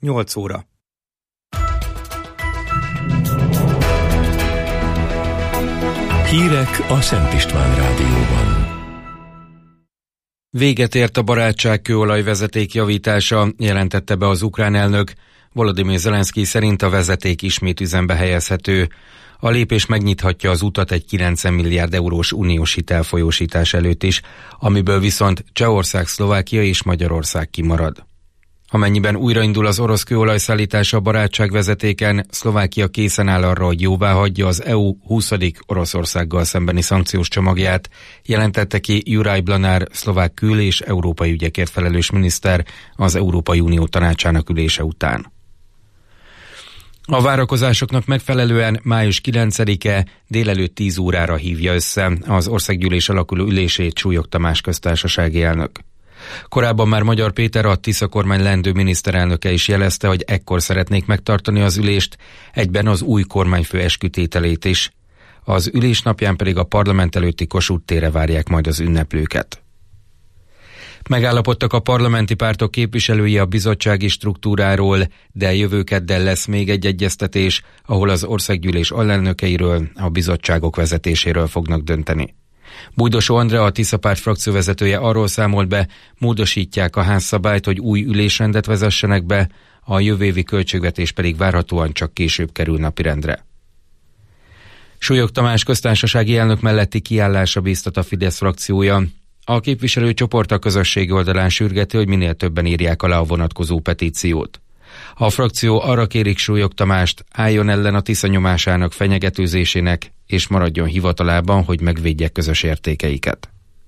8 óra. Hírek a Szent István Rádióban. Véget ért a barátság kőolajvezeték javítása, jelentette be az ukrán elnök. Volodymyr Zelenszky szerint a vezeték ismét üzembe helyezhető. A lépés megnyithatja az utat egy 90 milliárd eurós uniós hitelfolyósítás előtt is, amiből viszont Csehország, Szlovákia és Magyarország kimarad. Amennyiben újraindul az orosz kőolajszállítása a barátságvezetéken, Szlovákia készen áll arra, hogy jóváhagyja az EU 20. Oroszországgal szembeni szankciós csomagját, jelentette ki Juraj Blanár, szlovák kül- és európai ügyekért felelős miniszter az Európai Unió tanácsának ülése után. A várakozásoknak megfelelően május 9-e délelőtt 10 órára hívja össze az országgyűlés alakuló ülését Súlyog Tamás köztársasági elnök. Korábban már Magyar Péter, a Tisza kormány leendő miniszterelnöke is jelezte, hogy ekkor szeretnék megtartani az ülést, egyben az új kormányfő eskütételét is. Az ülés napján pedig a parlament előtti Kossuth térre várják majd az ünneplőket. Megállapodtak a parlamenti pártok képviselői a bizottsági struktúráról, de jövő kedden lesz még egy egyeztetés, ahol az országgyűlés alelnökeiről, a bizottságok vezetéséről fognak dönteni. Bújdosó Andrea, a Tisza párt frakcióvezetője arról számolt be, módosítják a házszabályt, hogy új ülésrendet vezessenek be, a jövő évi költségvetés pedig várhatóan csak később kerül napirendre. Súlyog Tamás köztársasági elnök melletti kiállásra bíztat a Fidesz frakciója. A képviselőcsoport a közösségi oldalán sürgeti, hogy minél többen írják alá a vonatkozó petíciót. A frakció arra kérik Súlyog Tamást, álljon ellen a Tisza nyomásának, fenyegetőzésének, és maradjon hivatalában, hogy megvédje közös értékeiket.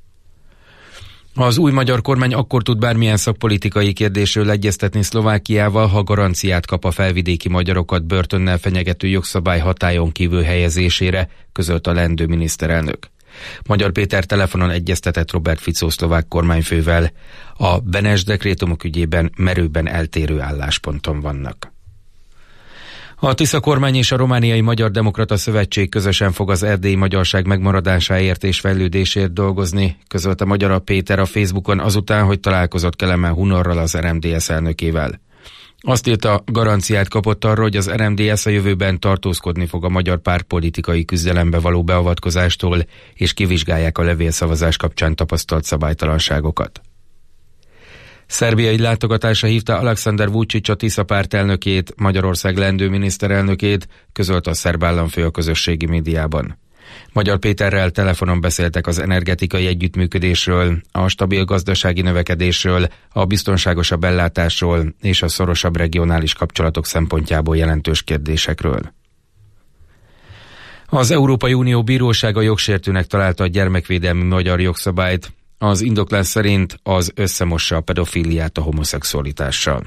Az új magyar kormány akkor tud bármilyen szakpolitikai kérdésről egyeztetni Szlovákiával, ha garanciát kap a felvidéki magyarokat börtönnel fenyegető jogszabály hatályon kívül helyezésére, közölt a leendő miniszterelnök. Magyar Péter telefonon egyeztetett Robert Fico szlovák kormányfővel. A Benes dekrétumok ügyében merőben eltérő állásponton vannak. A Tisza kormány és a Romániai Magyar Demokrata Szövetség közösen fog az erdélyi magyarság megmaradásáért és fejlődésért dolgozni, közölte Magyar Péter a Facebookon azután, hogy találkozott Kelemen Hunorral, az RMDSZ elnökével. Azt írta, garanciát kapott arra, hogy az RMDSZ a jövőben tartózkodni fog a magyar pártpolitikai küzdelembe való beavatkozástól, és kivizsgálják a levélszavazás kapcsán tapasztalt szabálytalanságokat. Szerbiai látogatásra hívta Alexander Vučić, a Tisza párt elnökét, Magyarország leendő miniszterelnökét, közölt a szerb államfő a közösségi médiában. Magyar Péterrel telefonon beszéltek az energetikai együttműködésről, a stabil gazdasági növekedésről, a biztonságosabb ellátásról és a szorosabb regionális kapcsolatok szempontjából jelentős kérdésekről. Az Európai Unió bírósága jogsértőnek találta a gyermekvédelmi magyar jogszabályt. Az indoklás szerint az összemossa a pedofíliát a homoszexualitással.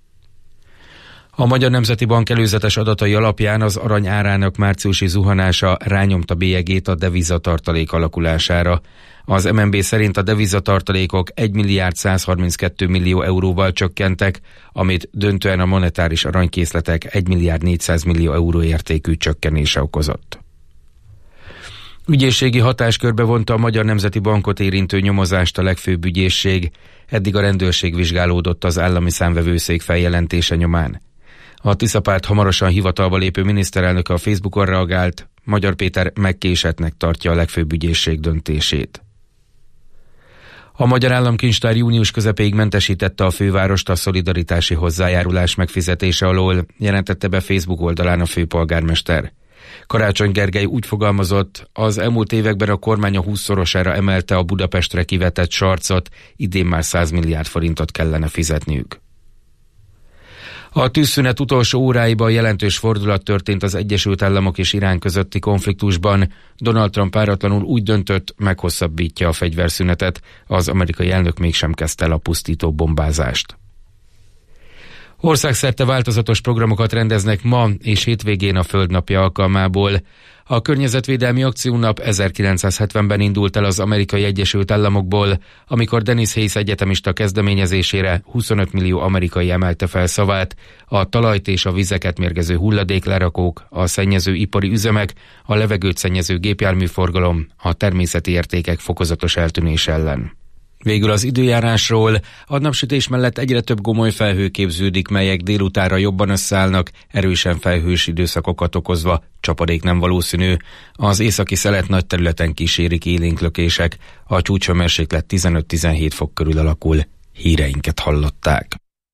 A Magyar Nemzeti Bank előzetes adatai alapján az arany árának márciusi zuhanása rányomta bélyegét a devizatartalék alakulására. Az MNB szerint a devizatartalékok 1 milliárd 132 millió euróval csökkentek, amit döntően a monetáris aranykészletek 1 milliárd 400 millió euró értékű csökkenése okozott. Ügyészségi hatáskörbe vonta a Magyar Nemzeti Bankot érintő nyomozást a legfőbb ügyészség, eddig a rendőrség vizsgálódott az állami számvevőszék feljelentése nyomán. A Tisza párt hamarosan hivatalba lépő miniszterelnöke a Facebookon reagált, Magyar Péter megkésettnek tartja a legfőbb ügyészség döntését. A Magyar Államkincstár június közepéig mentesítette a fővárost a szolidaritási hozzájárulás megfizetése alól, jelentette be Facebook oldalán a főpolgármester. Karácsony Gergely úgy fogalmazott, az elmúlt években a kormány a 20-szorosára emelte a Budapestre kivetett sarcot, idén már 100 milliárd forintot kellene fizetniük. A tűzszünet utolsó óráiban jelentős fordulat történt az Egyesült Államok és Irán közötti konfliktusban. Donald Trump páratlanul úgy döntött, meghosszabbítja a fegyverszünetet, az amerikai elnök mégsem kezdte el a pusztító bombázást. Országszerte változatos programokat rendeznek ma és hétvégén a Földnapja alkalmából. A Környezetvédelmi Akciónap 1970-ben indult el az Amerikai Egyesült Államokból, amikor Dennis Hayes egyetemista kezdeményezésére 25 millió amerikai emelte fel szavát, a talajt és a vizeket mérgező hulladéklerakók, a szennyező ipari üzemek, a levegőt szennyező gépjárműforgalom, a természeti értékek fokozatos eltűnése ellen. Végül az időjárásról. A napsütés mellett egyre több gomoly felhő képződik, melyek délutánra jobban összeállnak, erősen felhős időszakokat okozva, csapadék nem valószínű. Az északi szelet nagy területen kísérik élénklökések, a csúcshőmérséklet 15-17 fok körül alakul. Híreinket hallották.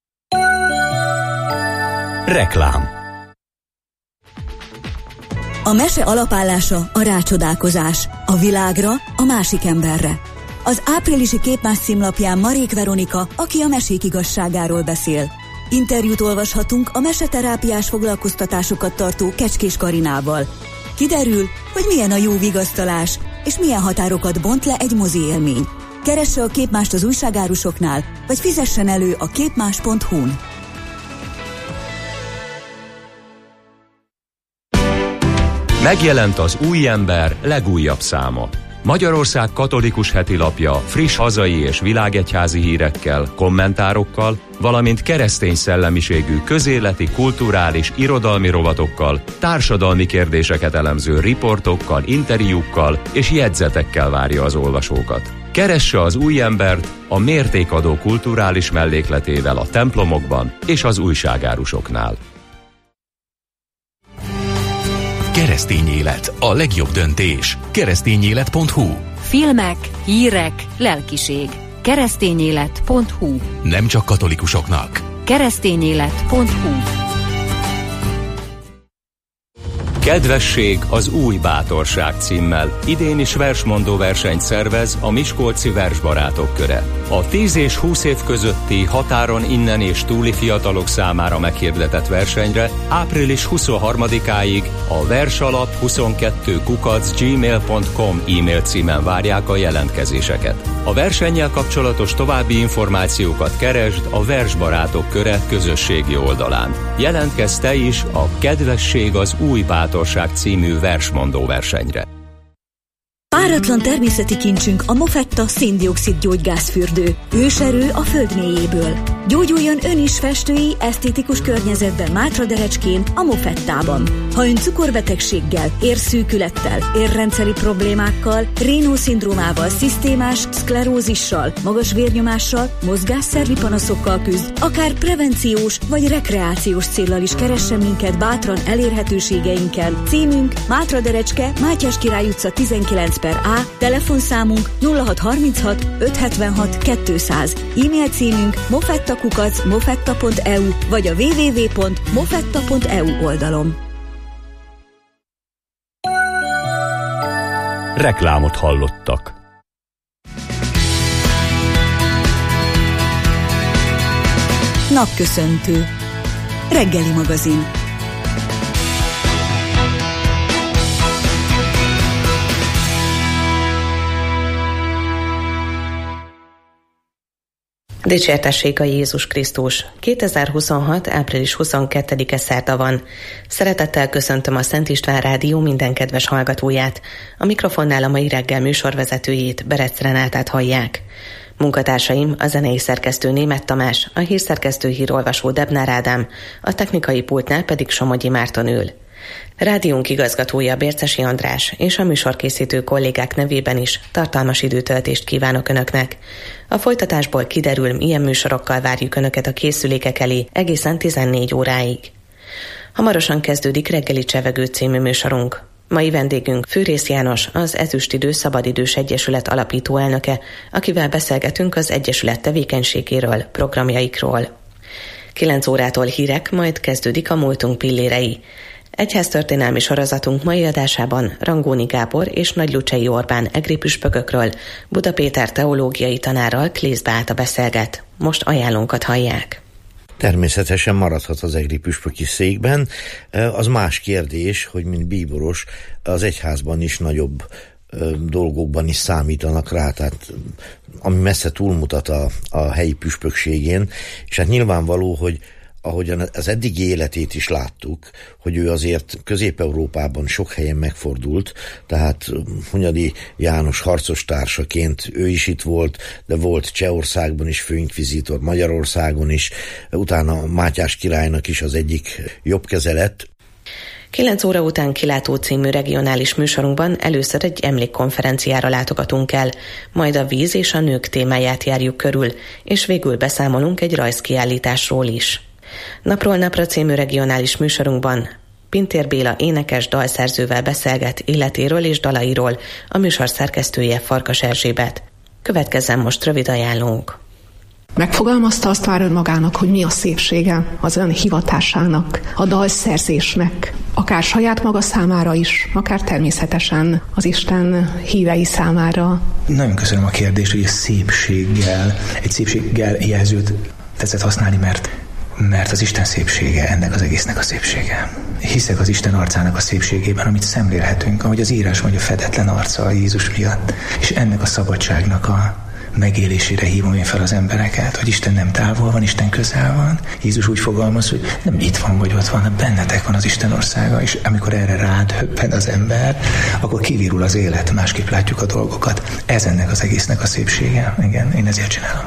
Reklám. A mese alapállása a rácsodálkozás, a világra, a másik emberre. Az áprilisi Képmás címlapján Marék Veronika, aki a mesék igazságáról beszél. Interjút olvashatunk a meseterápiás foglalkoztatásokat tartó Kecskés Karinával. Kiderül, hogy milyen a jó vigasztalás, és milyen határokat bont le egy mozi élmény. Keresse a Képmást az újságárusoknál, vagy fizessen elő a képmás.hu-n. Megjelent az Új Ember legújabb száma. Magyarország katolikus hetilapja friss hazai és világegyházi hírekkel, kommentárokkal, valamint keresztény szellemiségű közéleti, kulturális, irodalmi rovatokkal, társadalmi kérdéseket elemző riportokkal, interjúkkal és jegyzetekkel várja az olvasókat. Keresse az Új Embert a mértékadó kulturális mellékletével a templomokban és az újságárusoknál. Keresztény élet, a legjobb döntés. Keresztényélet.hu. Filmek, hírek, lelkiség. Keresztényélet.hu. Nem csak katolikusoknak. Keresztényélet.hu. Kedvesség az új bátorság címmel idén is versmondó versenyt szervez a Miskolci Versbarátok Köre. A 10 és 20 év közötti határon innen és túli fiatalok számára meghirdetett versenyre április 23-áig a versalap22@gmail.com e-mail címen várják a jelentkezéseket. A versennyel kapcsolatos további információkat keresd a Versbarátok Köre közösségi oldalán. Jelentkezz te is a Kedvesség az új bátorság című versmondó versenyre. Páratlan természeti kincsünk a Mofetta szén-dioxid gyógygázfürdő. Őserő a föld mélyéből. Gyógyuljon ön is festői, esztétikus környezetben Mátraderecskén, a Mofettában. Ha ön cukorbetegséggel, érszűkülettel, érrendszeri problémákkal, Raynaud-szindrómával, szisztémás szklerózissal, magas vérnyomással, mozgásszervi panaszokkal küzd, akár prevenciós vagy rekreációs céllal is keressen minket bátran elérhetőségeinken. Címünk Mátraderecske, Mátyás Király utca 19/A, telefonszámunk 0636 576 200, e-mail címünk mofetta@mofetta.eu vagy a www.mofetta.eu oldalon. Reklámot hallottak. Napköszöntő. Reggeli magazin. Dicsértessék a Jézus Krisztus! 2026. április 22-e szerda van. Szeretettel köszöntöm a Szent István Rádió minden kedves hallgatóját. A mikrofonnál a mai reggel műsorvezetőjét, Berec Renátát hallják. Munkatársaim a zenei szerkesztő Németh Tamás, a hírszerkesztő hírolvasó Debnár Ádám, a technikai pultnál pedig Somogyi Márton ül. Rádiónk igazgatója Bércesi András és a műsorkészítő kollégák nevében is tartalmas időtöltést kívánok Önöknek. A folytatásból kiderül, milyen műsorokkal várjuk Önöket a készülékek elé egészen 14 óráig. Hamarosan kezdődik Reggeli Csevegő című műsorunk. Mai vendégünk Fűrész János, az Ezüstidő Szabadidős Egyesület alapító elnöke, akivel beszélgetünk az Egyesület tevékenységéről, programjaikról. 9 órától hírek, majd kezdődik a múltunk pillérei. Egyháztörténelmi sorozatunk mai adásában Rangóni Gábor és Nagylucsei Orbán egri püspökökről, Buda Péter teológiai tanárral Klész Beáta beszélget. Most ajánlónkat hallják. Természetesen maradhat az egri püspöki székben. Az más kérdés, hogy mint bíboros az egyházban is nagyobb dolgokban is számítanak rá, tehát ami messze túlmutat a helyi püspökségén, és hát nyilvánvaló, hogy ahogyan az eddigi életét is láttuk, hogy ő azért Közép-Európában sok helyen megfordult, tehát Hunyadi János harcostársaként ő is itt volt, de volt Csehországban is főinkvizitor, Magyarországon is, utána Mátyás királynak is az egyik jobbkeze lett. 9 óra után Kilátó című regionális műsorunkban először egy emlékkonferenciára látogatunk el, majd a víz és a nők témáját járjuk körül, és végül beszámolunk egy rajzkiállításról is. Napról napra című regionális műsorunkban Pintér Béla énekes dalszerzővel beszélget életéről és dalairól, a műsor szerkesztője Farkas Erzsébet. Következzen most rövid ajánlónk. Megfogalmazta azt már önmagának, hogy mi a szépsége az ön hivatásának, a dalszerzésnek, akár saját maga számára is, akár természetesen az Isten hívei számára. Nagyon köszönöm a kérdést, hogy egy szépséggel jelzőt tetszett használni, mert az Isten szépsége ennek az egésznek a szépsége. Hiszek az Isten arcának a szépségében, amit szemlélhetünk, ahogy az írás mondja, fedetlen arca a Jézus miatt, és ennek a szabadságnak a megélésére hívom én fel az embereket, hogy Isten nem távol van, Isten közel van. Jézus úgy fogalmaz, hogy nem itt van, vagy ott van, hanem bennetek van az Isten országa, és amikor erre rádöbben az ember, akkor kivirul az élet, másképp látjuk a dolgokat. Ez ennek az egésznek a szépsége. Igen, én ezért csinálom.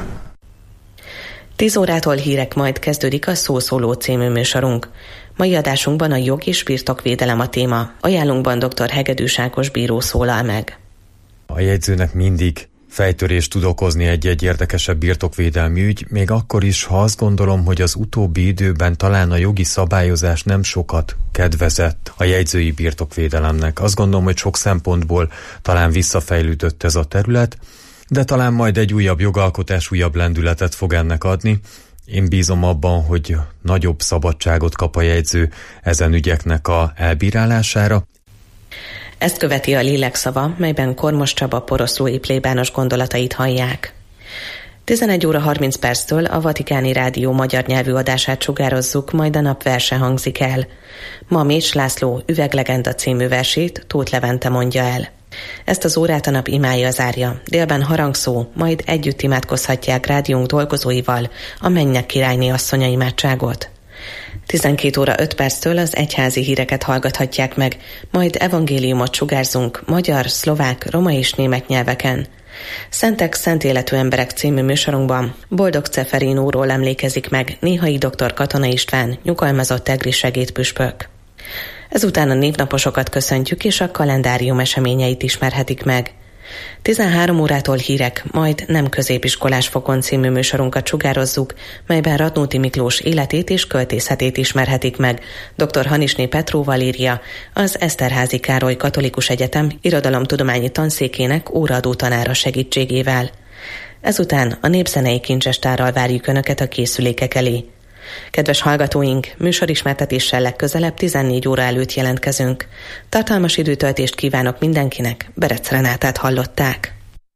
10 órától hírek, majd kezdődik a Szószóló című műsorunk. Mai adásunkban a jog és birtokvédelem a téma. Ajánlunkban dr. Hegedűs Ákos bíró szólal meg. A jegyzőnek mindig fejtörést tud okozni egy-egy érdekesebb birtokvédelmi ügy, még akkor is, ha azt gondolom, hogy az utóbbi időben talán a jogi szabályozás nem sokat kedvezett a jegyzői birtokvédelemnek. Azt gondolom, hogy sok szempontból talán visszafejlődött ez a terület, de talán majd egy újabb jogalkotás újabb lendületet fog ennek adni. Én bízom abban, hogy nagyobb szabadságot kap a jegyző ezen ügyeknek a elbírálására. Ezt követi a Lélekszava, melyben Kormos Csaba poroszlói plébános gondolatait hallják. 11 óra 30 perctől a Vatikáni Rádió magyar nyelvű adását sugározzuk, majd a napverse hangzik el. Ma Mécs László Üveglegenda című versét Tóth Levente mondja el. Ezt az órát a nap imája zárja, délben harangszó, majd együtt imádkozhatják rádiónk dolgozóival a Mennyek királyné asszonya imádságot. 12 óra 5 perctől az egyházi híreket hallgathatják meg, majd evangéliumot sugárzunk magyar, szlovák, roma és német nyelveken. Szentek, szent életű emberek című műsorunkban Boldog Ceferinóról emlékezik meg Néhai dr. Katona István, nyugalmazott egri segédpüspök. Ezután a névnaposokat köszöntjük, és a kalendárium eseményeit ismerhetik meg. 13 órától hírek, majd Nem középiskolás fokon című műsorunkat sugározzuk, melyben Radnóti Miklós életét és költészetét ismerhetik meg. Dr. Hanisné Petróval írja, az Eszterházy Károly Katolikus Egyetem irodalomtudományi tanszékének óraadó tanára segítségével. Ezután a népzenei kincsestárral várjuk Önöket a készülékek elé. Kedves hallgatóink, műsorismertetéssel legközelebb 14 óra előtt jelentkezünk. Tartalmas időtöltést kívánok mindenkinek, Berec Renátát hallották.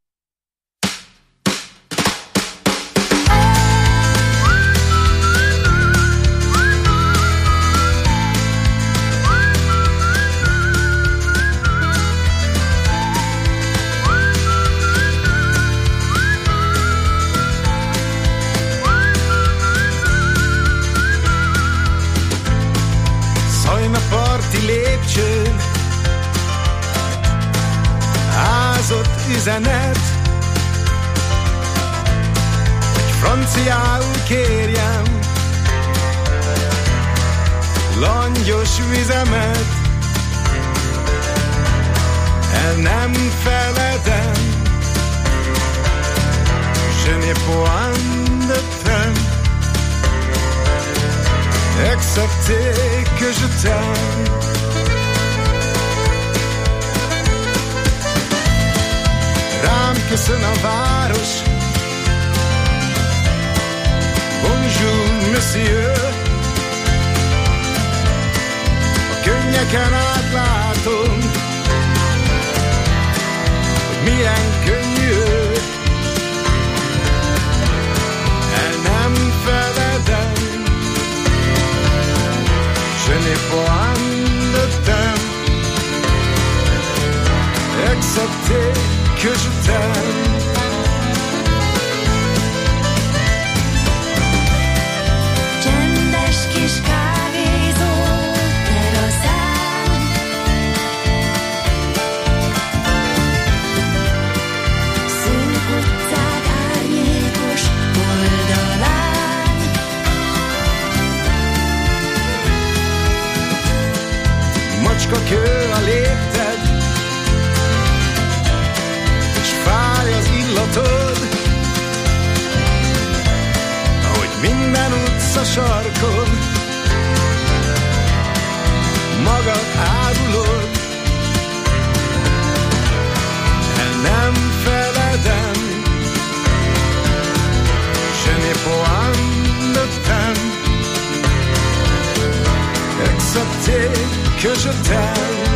Üzenet, hogy franciául kérjem langyos vizemet, el nem feledem, je n'ai point de peine, excepté que je t'aime. Rám köszön a város, bonjour monsieur, a könnyeken átlátom, hogy milyen könnyű, el nem feledem, je n'ai point de temps, excepté que je t'aime. Csendes kis kávézó teraszán, szűk utcák árnyékos oldalán, állsz a sarkon, magad árulod, el nem feledem, je n'ai point de peine, accepter que je t'aime.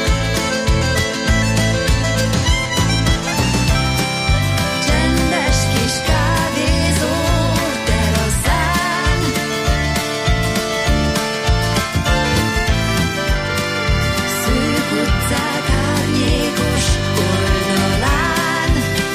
Csendes kis kávézó teraszán, szűk utcák árnyékos oldalán,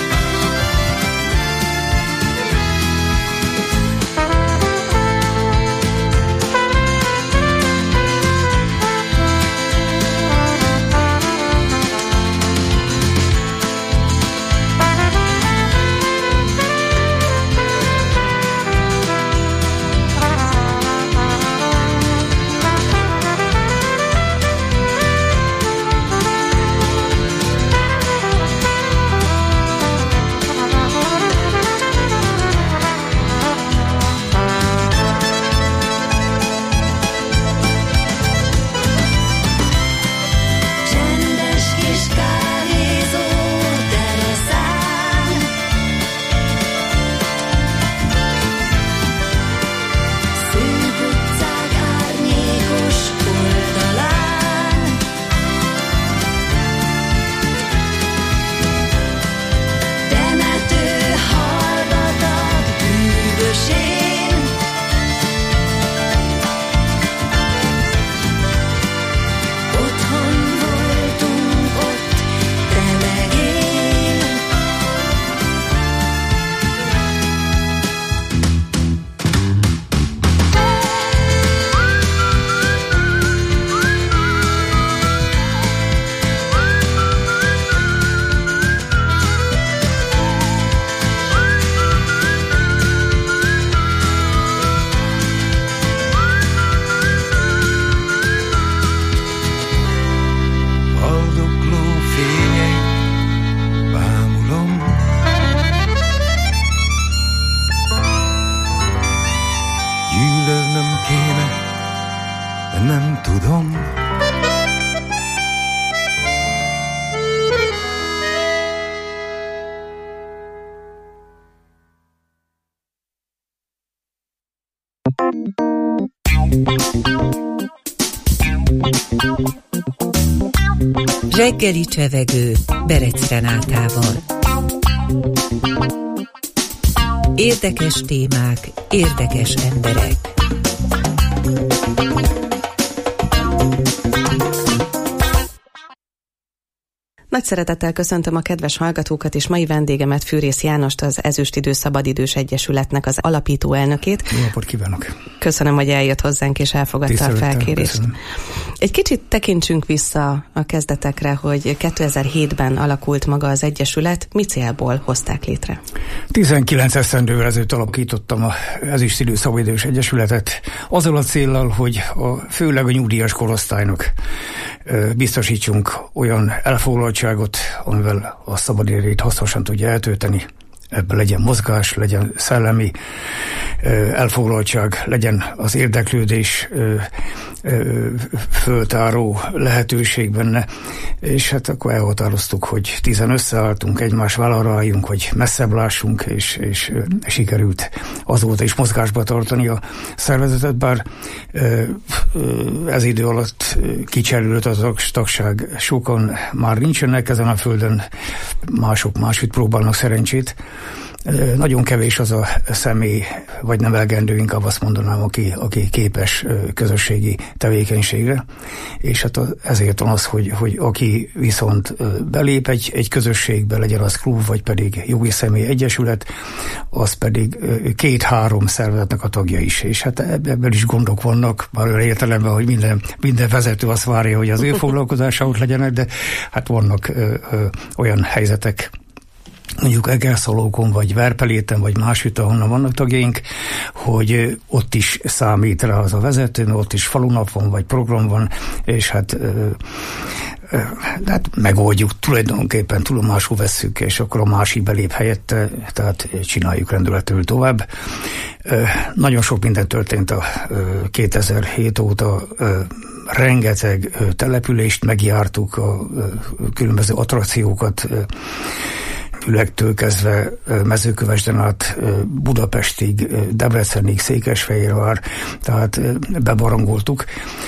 csendes kis kávézó teraszán, szűk utcák árnyékos oldalán, temető hallgatag bűvösén, otthon voltunk ott, te meg én. Haldokló fényei bámulom, gyűlölnöm kéne, de nem tudom. Reggeli csevegő Berec Renátával. Érdekes témák, érdekes emberek. Nagy szeretettel köszöntöm a kedves hallgatókat, és mai vendégemet, Fűrész Jánost, az Ezüstidő Szabadidős Egyesületnek az alapító elnökét. Jó napot kívánok! Köszönöm, hogy eljött hozzánk és elfogadta a felkérést. Köszönöm. Egy kicsit tekintsünk vissza a kezdetekre, hogy 2007-ben alakult maga az Egyesület. Mi célból hozták létre? 19 esztendővel ezelőtt alapítottam az Ezüstidő Szabadidős Egyesületet azzal a céllal, hogy főleg a nyugdíjas korosztálynak biztosítsunk olyan elfoglaltságot, amivel a szabadidejét hasznosan tudja eltölteni. Ebben legyen mozgás, legyen szellemi elfoglaltság, legyen az érdeklődés föltáró lehetőség benne, és hát akkor elhatároztuk, hogy 10 összeálltunk, egymás vállalra álljunk, hogy messzebb lássunk, és sikerült azóta is mozgásba tartani a szervezetet, bár ez idő alatt kicserült az tagság, sokan már nincsenek ezen a földön, mások máshogy próbálnak szerencsét. Nagyon kevés az a személy, vagy nem elegendő, inkább azt mondanám, aki képes közösségi tevékenységre, és hát ezért van az, hogy aki viszont belép egy közösségbe, legyen az klub, vagy pedig jogi személy egyesület, az pedig 2-3 szervezetnek a tagja is, és hát ebben is gondok vannak, már értelemben, hogy minden vezető azt várja, hogy az ő foglalkozása ott legyenek, de hát vannak olyan helyzetek, mondjuk Egerszalókon, vagy Verpeléten, vagy másütt, ahonnan vannak tagjaink, hogy ott is számít rá az a vezető, mert ott is falunap van, vagy program van, és hát hát megoldjuk, tulajdonképpen tudomásul vesszük, és akkor a másik belép helyette, tehát csináljuk rendületül tovább. Nagyon sok minden történt a 2007 óta, rengeteg települést megjártuk, a különböző attrakciókat, Fülekttől kezdve Mezőkövesden át Budapestig, Debrecenig, Székesfehérvár, tehát bebarangoltuk.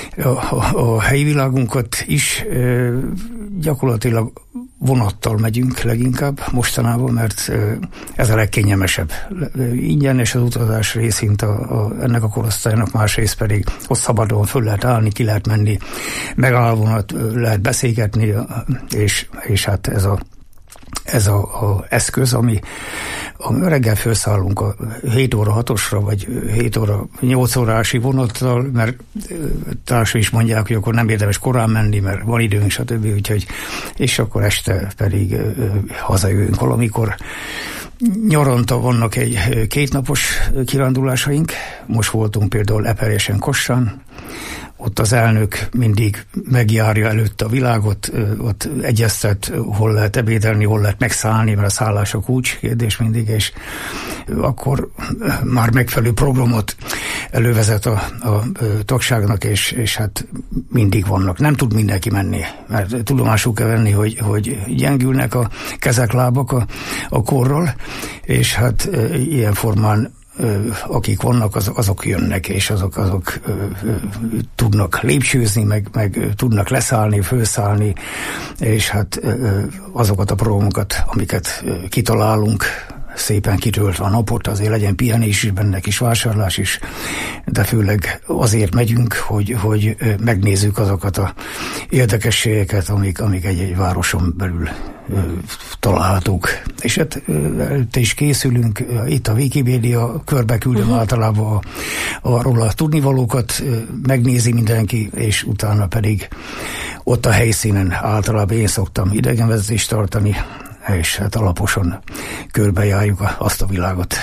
A helyi világunkat is gyakorlatilag vonattal megyünk leginkább mostanában, mert ez a legkényelmesebb. Ingyenes az utazás részint ennek a korosztálynak, másrészt pedig ott szabadon föl lehet állni, ki lehet menni, megállva lehet beszélgetni, és hát ez a eszköz, ami reggel felszállunk a 7 óra 6-osra, vagy 7 óra 8 órási vonattal, mert társai is mondják, hogy akkor nem érdemes korán menni, mert van időnk, stb. Úgyhogy, és akkor este pedig hazajövünk valamikor. Nyaranta vannak egy 2 napos kirándulásaink. Most voltunk például Eperjesen, Kossán. Ott az elnök mindig megjárja előtt a világot, ott egyeztet, hol lehet ebédelni, hol lehet megszállni, mert a szállás a kulcs kérdés mindig, és akkor már megfelelő programot elővezet a tagságnak, és hát mindig vannak. Nem tud mindenki menni, mert tudomásul kell venni, hogy gyengülnek a kezek, lábak a korral, és hát ilyen formán akik vannak, azok jönnek, és azok tudnak lépcsőzni, meg tudnak leszállni, fölszállni, és hát azokat a programokat, amiket kitalálunk, szépen kitöltve a napot, azért legyen pihenés is benne, kis vásárlás is, de főleg azért megyünk, hogy megnézzük azokat a érdekességeket, amik egy városon belül találhatók. És hát te is készülünk, itt a Wikipédia, körbe küldöm általában arról a tudnivalókat, megnézi mindenki, és utána pedig ott a helyszínen általában én szoktam idegenvezetést tartani, és hát alaposan körbejárjuk azt a világot.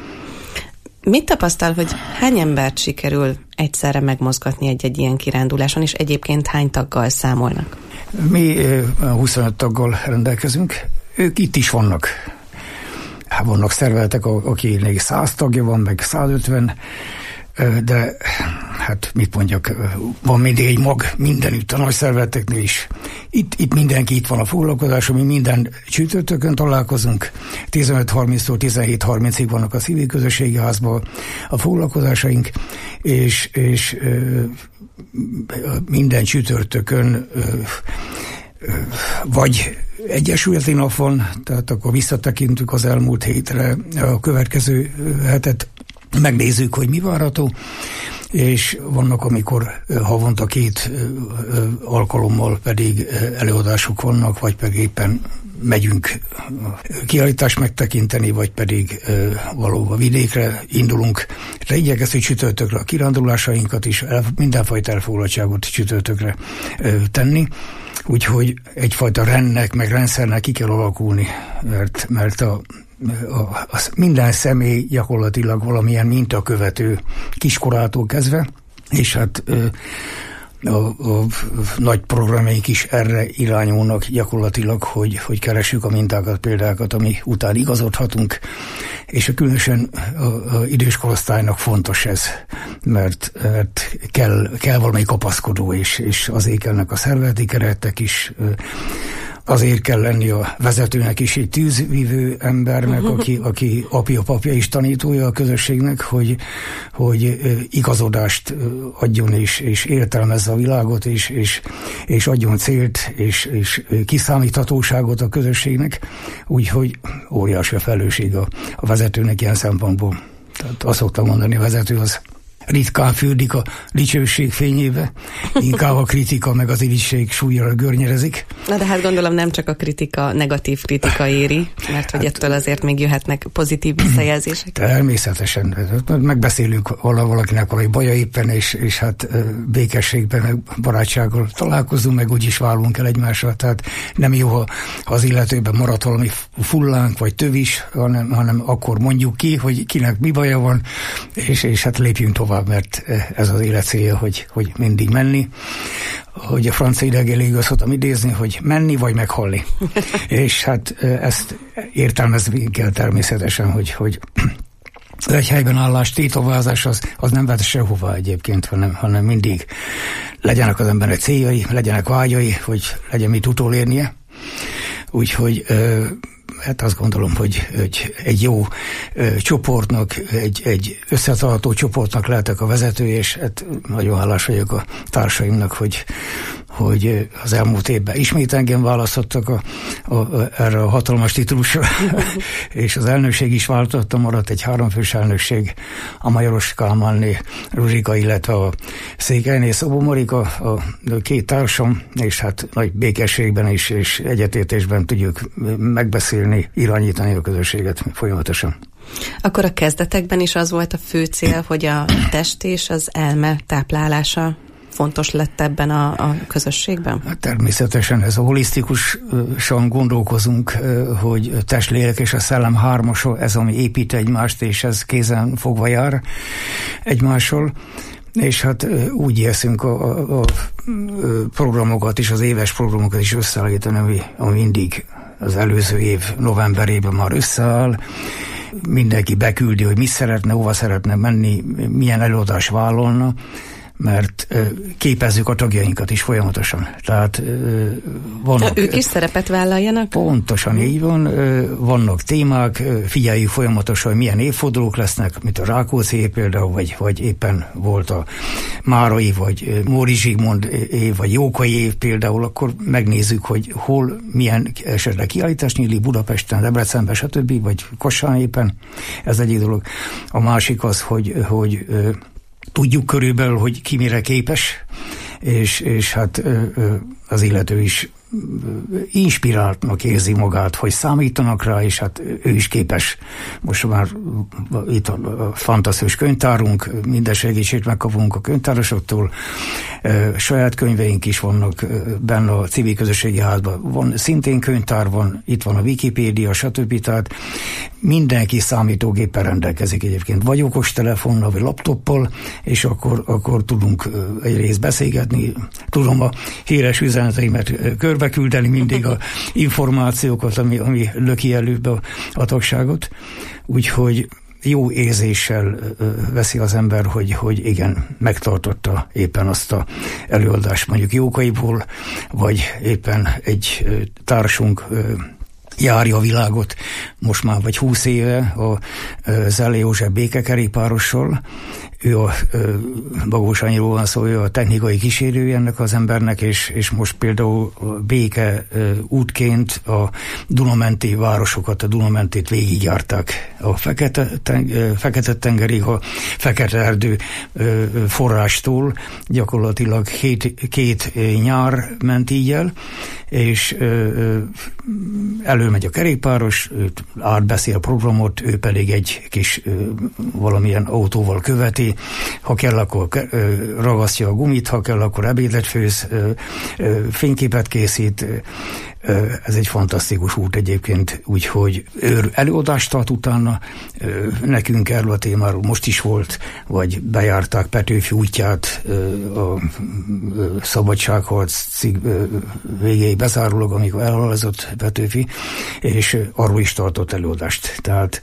Mit tapasztal, hogy hány embert sikerül egyszerre megmozgatni egy ilyen kiránduláson, és egyébként hány taggal számolnak? Mi 25 taggal rendelkezünk. Ők itt is vannak. Vannak szervezetek, akinek 100 tagja van, meg 150, de hát mit mondjak, van mindig egy mag mindenütt a nagy szervezeteknél is. Itt mindenki itt van a foglalkozáson, mi minden csütörtökön találkozunk, 15:30-tól 17:30-ig vannak a civil közösségi házban a foglalkozásaink, és minden csütörtökön vagy egyesületi nap van, tehát akkor visszatekintünk az elmúlt hétre, a következő hetet megnézzük, hogy mi várható, és vannak, amikor havonta 2 alkalommal pedig előadások vannak, vagy pedig éppen megyünk kiállítást megtekinteni, vagy pedig valóban vidékre indulunk. De igyekeztünk csütörtökre a kirándulásainkat is, mindenfajta elfoglaltságot csütörtökre tenni, úgyhogy egyfajta rendnek, meg rendszernek ki kell alakulni, mert minden személy gyakorlatilag valamilyen mintakövető kiskorától kezdve, és hát a nagy programjaink is erre irányulnak gyakorlatilag, hogy keressük a mintákat, példákat, ami után igazodhatunk, és különösen a idős korosztálynak fontos ez, mert kell valami kapaszkodó, és azért kellnek a szervezeti keretek is, azért kell lenni a vezetőnek is egy tűzvívő embernek, aki apja, papja is tanítója a közösségnek, hogy igazodást adjon, és értelmezze a világot, és adjon célt, és kiszámíthatóságot a közösségnek, úgyhogy óriási a felelősség a vezetőnek ilyen szempontból. Tehát azt szoktam mondani, a vezető az ritkán fürdik a dicsőség fényébe, inkább a kritika meg az irigység súlyra görnyerezik. Na de hát gondolom nem csak a kritika, negatív kritika éri, mert hogy ettől azért még jöhetnek pozitív visszajelzések. Természetesen. Megbeszélünk valakinek valami baja éppen, és hát békességben, meg barátsággal találkozunk, meg úgyis válunk el egymással. Tehát nem jó, ha az illetőben marad valami fullánk, vagy tövis, hanem akkor mondjuk ki, hogy kinek mi baja van, és hát lépjünk tovább, mert ez az élet célja, hogy mindig menni. hogy a francia idegenlégő szoktam idézni, hogy menni vagy meghalni. És hát ezt értelmezni kell természetesen, hogy az egy helyben állás, tétovázás az nem vezet sehova egyébként, hanem mindig legyenek az emberek céljai, legyenek vágyai, hogy legyen mit utolérnie. Úgyhogy hát azt gondolom, hogy egy jó csoportnak, egy összetartó csoportnak lehetek a vezető, és hát nagyon hálás vagyok a társaimnak, hogy az elmúlt évben ismét engem választottak erre a hatalmas titulusra, és az elnökség is váltotta, maradt egy 3 fős elnökség, a Majoros Kálmánné Ruzsika, illetve a Székelyné Szabó Marika, a 2 társam, és hát nagy békességben és egyetértésben tudjuk megbeszélni, irányítani a közösséget folyamatosan. Akkor a kezdetekben is az volt a fő cél, hogy a test és az elme táplálása fontos lett ebben a közösségben? Természetesen ez a holisztikusan gondolkozunk, hogy test, lélek és a szellem hármasa, ez ami épít egymást, és ez kézen fogva jár egymással. És hát úgy igyekszünk a programokat is, az éves programokat is összeállítani, ami mindig az előző év novemberében már összeáll. Mindenki beküldi, hogy mit szeretne, hova szeretne menni, milyen előadást vállalna, mert képezzük a tagjainkat is folyamatosan. Tehát vannak... Ők is szerepet vállaljanak? Pontosan így van. Vannak témák, figyeljük folyamatosan, hogy milyen évfordulók lesznek, mint a Rákóczi év például, vagy éppen volt a Márai, vagy Móri Zsigmond év, vagy Jókai év például, akkor megnézzük, hogy hol, milyen esetleg kiállítás nyílik Budapesten, Debrecenben, stb., vagy Kossán éppen. Ez egyik dolog. A másik az, hogy tudjuk körülbelül, hogy ki mire képes, és hát az illető is inspiráltnak érzi magát, hogy számítanak rá, és hát ő is képes. Most már itt a fantasztikus könyvtárunk, minden segítséget megkapunk a könyvtárosoktól, saját könyveink is vannak benne a civil közösségi házban. Van szintén könyvtár, van, itt van a Wikipédia, stb. Tehát mindenki számítógéppel rendelkezik egyébként, vagy okostelefonnal, vagy laptoppal, és akkor tudunk egyrészt beszélgetni. Tudom a híres üzeneteimet körbeküldeni mindig a információkat, ami löki előbb a tagságot. Úgyhogy jó érzéssel veszi az ember, hogy igen, megtartotta éppen azt a előadást mondjuk Jókaiból, vagy éppen egy társunk járja a világot most már vagy 20 éve a Zelle József békekerékpárossal. Ő a Bagós Anyiról van szó, ő a technikai kísérője ennek az embernek, és most például béke útként a Dunamenti városokat, a Dunamentét végigjárták. A Fekete-tengerig, a Fekete-erdő forrástól gyakorlatilag 2 nyár ment így el, és előmegy a kerékpáros, átbeszél a programot, ő pedig egy kis valamilyen autóval követi, ha kell, akkor ragasztja a gumit, ha kell, akkor ebédet főz, fényképet készít. Ez egy fantasztikus út egyébként, úgyhogy ő előadást tart utána, nekünk erről a témáról most is volt, vagy bejárták Petőfi útját a szabadságharc végéig bezárólag, amikor elhalálozott Petőfi, és arról is tartott előadást. Tehát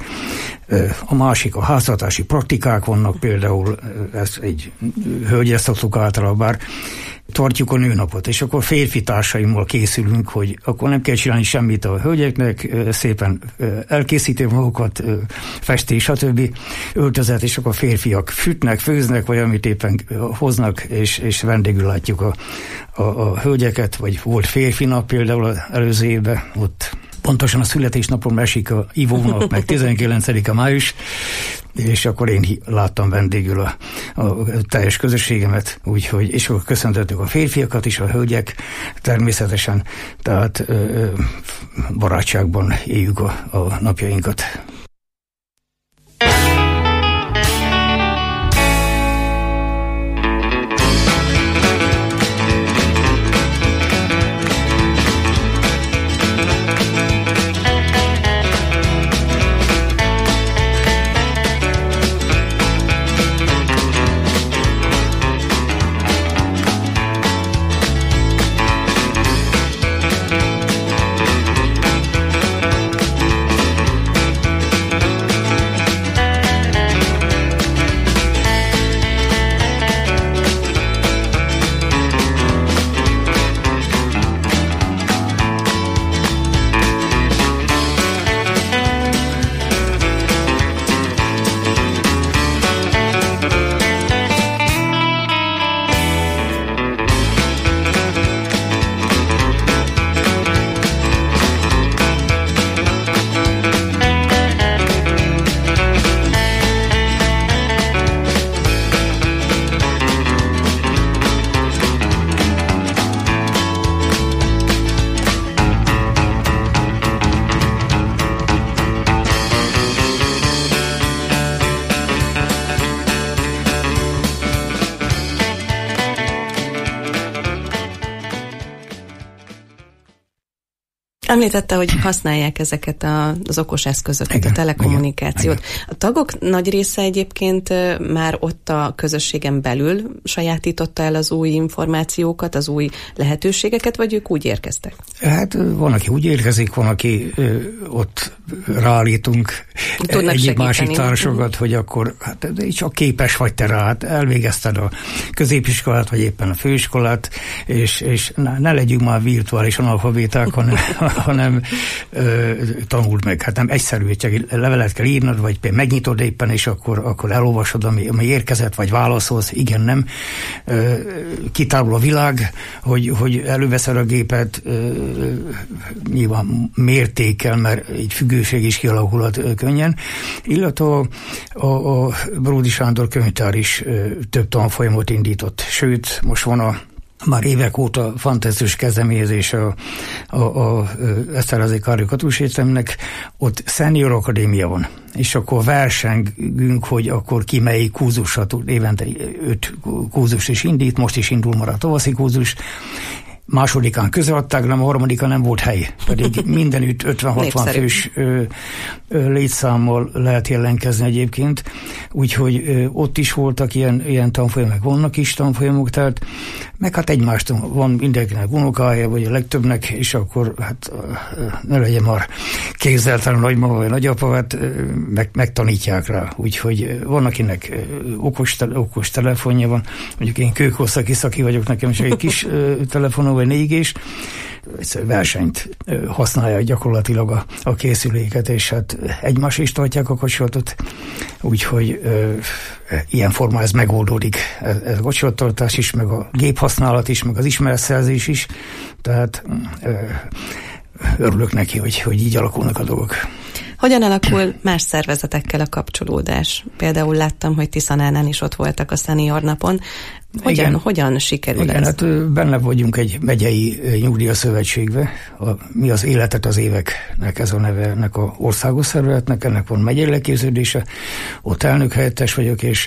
a másik, a háztartási praktikák vannak, például ez egy hölgyre szoktuk általában, bár tartjuk a nőnapot, és akkor férfi társaimmal készülünk, hogy akkor nem kell csinálni semmit a hölgyeknek, szépen elkészíti magukat, festés, stb. Öltözet, és akkor férfiak sütnek, főznek, vagy amit éppen hoznak, és vendégül látjuk a hölgyeket, vagy volt férfi nap például az előző évben, ott pontosan a születésnapom esik a Ivónak, meg 19. május, és akkor én láttam vendégül a teljes közösségemet, úgyhogy, és akkor köszöntöttük a férfiakat is, a hölgyek természetesen, tehát barátságban éljük a napjainkat. Említette, hogy használják ezeket az okos eszközöket, igen, a telekommunikációt. Igen. A tagok nagy része egyébként már ott a közösségen belül sajátította el az új információkat, az új lehetőségeket, vagy ők úgy érkeztek? Hát van, aki úgy érkezik, van, aki ott ráállítunk egyéb másik társakat, hogy akkor hát csak képes vagy te rá, hát elvégezted a középiskolát, vagy éppen a főiskolát, és ne legyünk már virtuális analfabéták, hanem tanuld meg. Hát nem egyszerű, csak levelet kell írnod, vagy például megnyitod éppen, és akkor elolvasod, ami érkezett, vagy válaszolsz, igen, nem. Kitárul a világ, hogy előveszed a gépet, nyilván mértékkel, mert egy függőség is kialakulhat könnyen, illetve a Bródi Sándor könyvtár is több tanfolyamot indított. Sőt, most van már évek óta fantasztikus kezdeményezés a Eszterházy Károly Katolikus Egyetemnek, ott Senior Akadémia van, és akkor versengünk, hogy akkor ki melyik kurzusra tud, évente 5 kurzus is indít, most is indul már a tavaszi kurzus, másodikán közeladták, de a harmadikán nem volt hely. Pedig mindenütt 50-60 fős létszámmal lehet jelentkezni egyébként. Úgyhogy ott is voltak ilyen tanfolyamok, vannak is tanfolyamok, tehát meg hát egymástól van mindenkinek unokája, vagy a legtöbbnek, és akkor hát ne legyen már képzeltelen nagymama vagy nagyapa, hát megtanítják rá. Úgyhogy van, akinek okos telefonja van, mondjuk én kőkorszaki szaki vagyok, nekem is egy kis telefonom, vagy 4G-s, versenyt használja gyakorlatilag a készüléket, és hát egymás is tartják a kapcsolatot, úgyhogy ilyen formán ez megoldódik. Ez a kapcsolattartás is, meg a géphasználat is, meg az ismeretszerzés is, tehát örülök neki, hogy így alakulnak a dolgok. Hogyan alakul más szervezetekkel a kapcsolódás? Például láttam, hogy Tiszanánán is ott voltak a Senior napon. Hogyan sikerül ez? Hát benne vagyunk egy megyei nyugdíjaszövetségbe. Mi az életet az éveknek, ez a neve ennek a országos szervezetnek, ennek van megyei leképződése. Ott elnök helyettes vagyok, és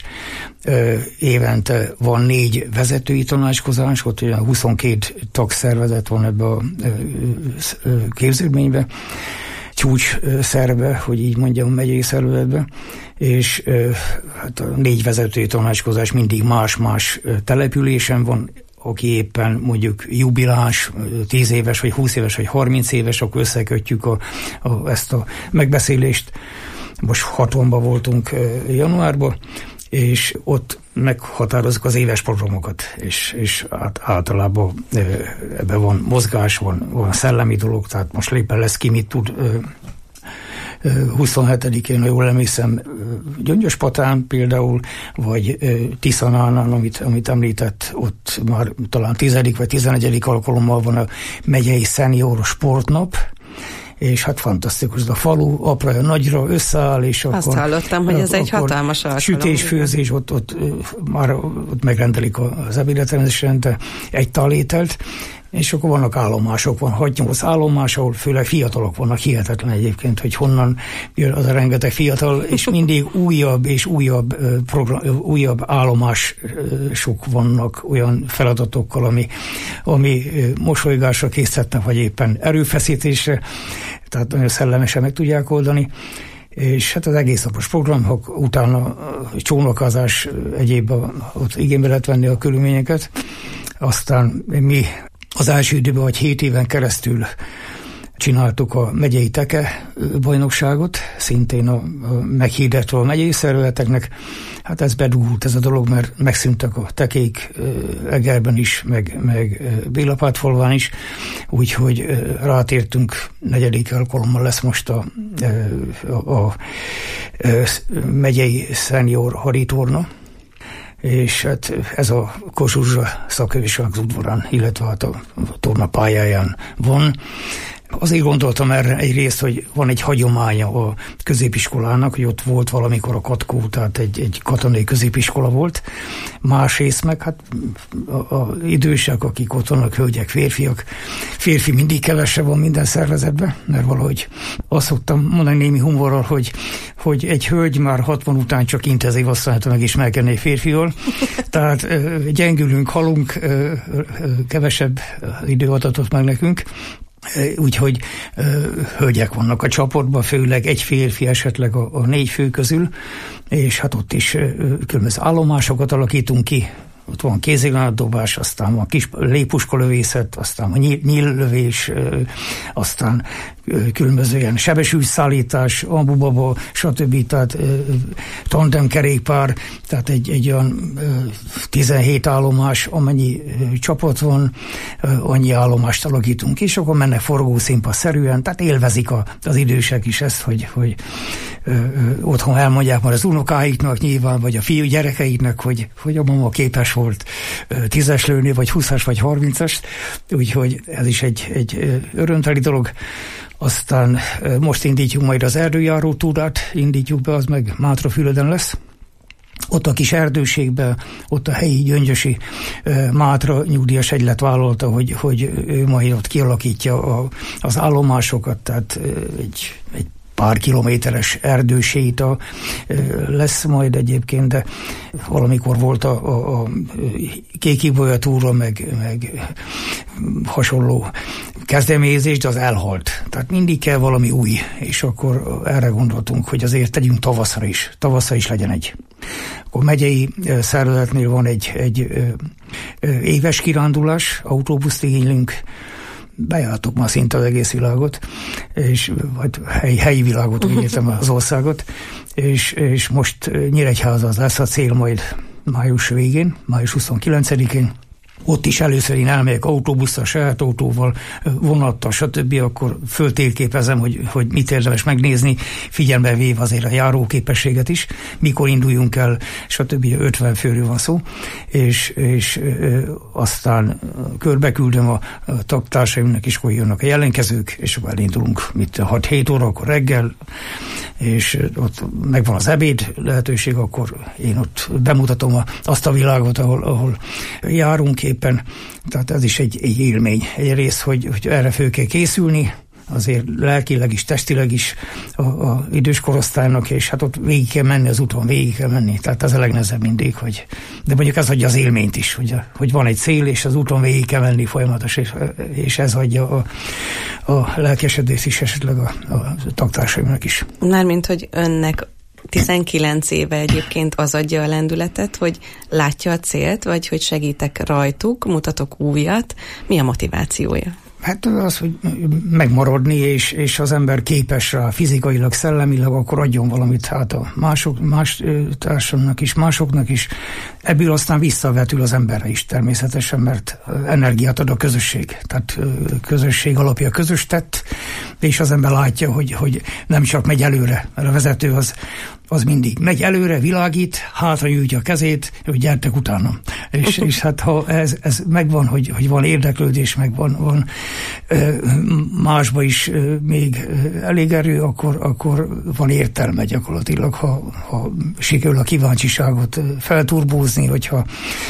évente van 4 vezetői tanácskozás, ott olyan 22 tagszervezet van ebbe a képződménybe, csúcs szerve, hogy így mondjam, megyei szervezetbe, és hát a 4 vezetői tanácskozás mindig más-más településen van, aki éppen mondjuk jubiláns, 10 éves, vagy 20 éves, vagy 30 éves, akkor összekötjük ezt a megbeszélést. Most 60-ban voltunk januárban, és ott meghatározzuk az éves programokat, és általában ebben van mozgás, van szellemi dolog, tehát most éppen lesz ki, mit tud 27-én, ha jól emlékszem, Gyöngyöspatán például, vagy Tiszanánán, amit említett, ott már talán 10. vagy 11. alkalommal van a megyei szenior sportnap, és hát fantasztikus, a falu apra, nagyra összeáll, és azt akkor... Azt hallottam, hogy ez egy hatalmas alkalom. Sütés, főzés, ott megrendelik az ebédetrendet, egy talételt, és akkor vannak állomások, van 6-8 állomás, ahol főleg fiatalok vannak, hihetetlen egyébként, hogy honnan jön az a rengeteg fiatal, és mindig újabb és újabb állomások vannak olyan feladatokkal, ami mosolygásra készíthetnek, vagy éppen erőfeszítésre, tehát nagyon szellemesen meg tudják oldani. És hát az egész napos program, utána csónakázás, egyéb ott igénybe lehet venni a körülményeket. Aztán mi az első időben, vagy 7 éven keresztül csináltuk a megyei teke bajnokságot, szintén a meghirdetve a megyei szervezeteknek. Hát ez bedugult ez a dolog, mert megszűntek a tekék Egerben is, meg Bélapátfalván is, úgyhogy rátértünk, 4. alkalommal lesz most a megyei szenior haditorna, és hát ez a Kossuth szakkövések udvarán, illetve hát a torna pályáján van. Azért gondoltam erre egyrészt, hogy van egy hagyománya a középiskolának, hogy ott volt valamikor a Katkó, tehát egy katonai középiskola volt. Másrészt meg hát a idősek, akik ott vannak, hölgyek, férfiak. Férfi mindig kevesebb van minden szervezetben, mert valahogy azt szoktam mondani némi humorral, hogy egy hölgy már 60 után csak intenzív aztán meg ismerkedni egy férfival. Tehát gyengülünk, halunk, kevesebb idő adatot meg nekünk. Úgyhogy hölgyek vannak a csoportban, főleg egy férfi esetleg a 4 fő közül, és hát ott is különböző állomásokat alakítunk ki. Ott van kézigranátdobás, aztán van kis légpuskolövészet, aztán van nyíllövés, aztán különböző ilyen sebesültszállítás, ambubaba, stb. Tehát tandemkerékpár, tehát egy olyan 17 állomás, amennyi csapat van, annyi állomást alakítunk ki, és akkor mennek forgószínpad-szerűen, tehát élvezik az idősek is ezt, hogy otthon elmondják már az unokáiknak nyilván, vagy a fiú gyerekeiknek, hogy a mama képes volt 10-es lőni, vagy 20-as, vagy 30-as, úgyhogy ez is egy örömteli dolog. Aztán most indítjuk majd az erdőjáró túrát, indítjuk be, az meg Mátrafüleden lesz. Ott a kis erdőségben, ott a helyi gyöngyösi Mátra nyugdíjas egylet vállalta, hogy ő majd ott kialakítja az állomásokat, tehát egy pár kilométeres erdőséta lesz majd egyébként, de valamikor volt a Kékibolya túra, meg hasonló kezdeményezés, de az elhalt. Tehát mindig kell valami új, és akkor erre gondoltunk, hogy azért tegyünk tavaszra is legyen egy. Akkor megyei szervezetnél van egy éves kirándulás, autóbuszt igénylünk, bejártuk már szinte az egész világot, és vagy helyi világot, úgy értem az országot, és most Nyíregyháza az lesz a cél majd május végén, május 29-én. Ott is először én elmegyek autóbusszal, saját autóval, vonattal, stb., akkor föltérképezem, hogy mit érdemes megnézni, figyelme véve azért a járóképességet is, mikor induljunk el, stb. 50 főről van szó, és aztán körbeküldöm a tagtársaimnak is, hogy jönnek a jelentkezők, és akkor elindulunk 6-7 óra, akkor reggel, és ott megvan az ebéd lehetőség, akkor én ott bemutatom azt a világot, ahol járunk éppen. Tehát ez is egy élmény. Egyrészt, hogy erre föl kell készülni, azért lelkileg is, testileg is a idős korosztálynak, és hát ott végig kell menni, az úton végig kell menni. Tehát ez a legnehezebb mindig, de mondjuk ez adja az élményt is, hogy van egy cél, és az úton végig kell menni folyamatos, és ez adja a lelkesedést is esetleg a tagtársaimnak is. Mármint, hogy önnek 19 éve egyébként az adja a lendületet, hogy látja a célt, vagy hogy segítek rajtuk, mutatok újat. Mi a motivációja? Hát az, hogy megmaradni, és az ember képes rá fizikailag, szellemileg, akkor adjon valamit hát a más társamnak is, másoknak is. Ebből aztán visszavetül az emberre is természetesen, mert energiát ad a közösség. Tehát közösség alapja közös tett, és az ember látja, hogy nem csak megy előre, mert a vezető az mindig megy előre, világít, hátra nyújtja a kezét, hogy gyertek utána. És hát ha ez megvan, hogy van érdeklődés, meg van másba is még elég erő, akkor van értelme gyakorlatilag, ha sikerül a kíváncsiságot felturbózni, hogyha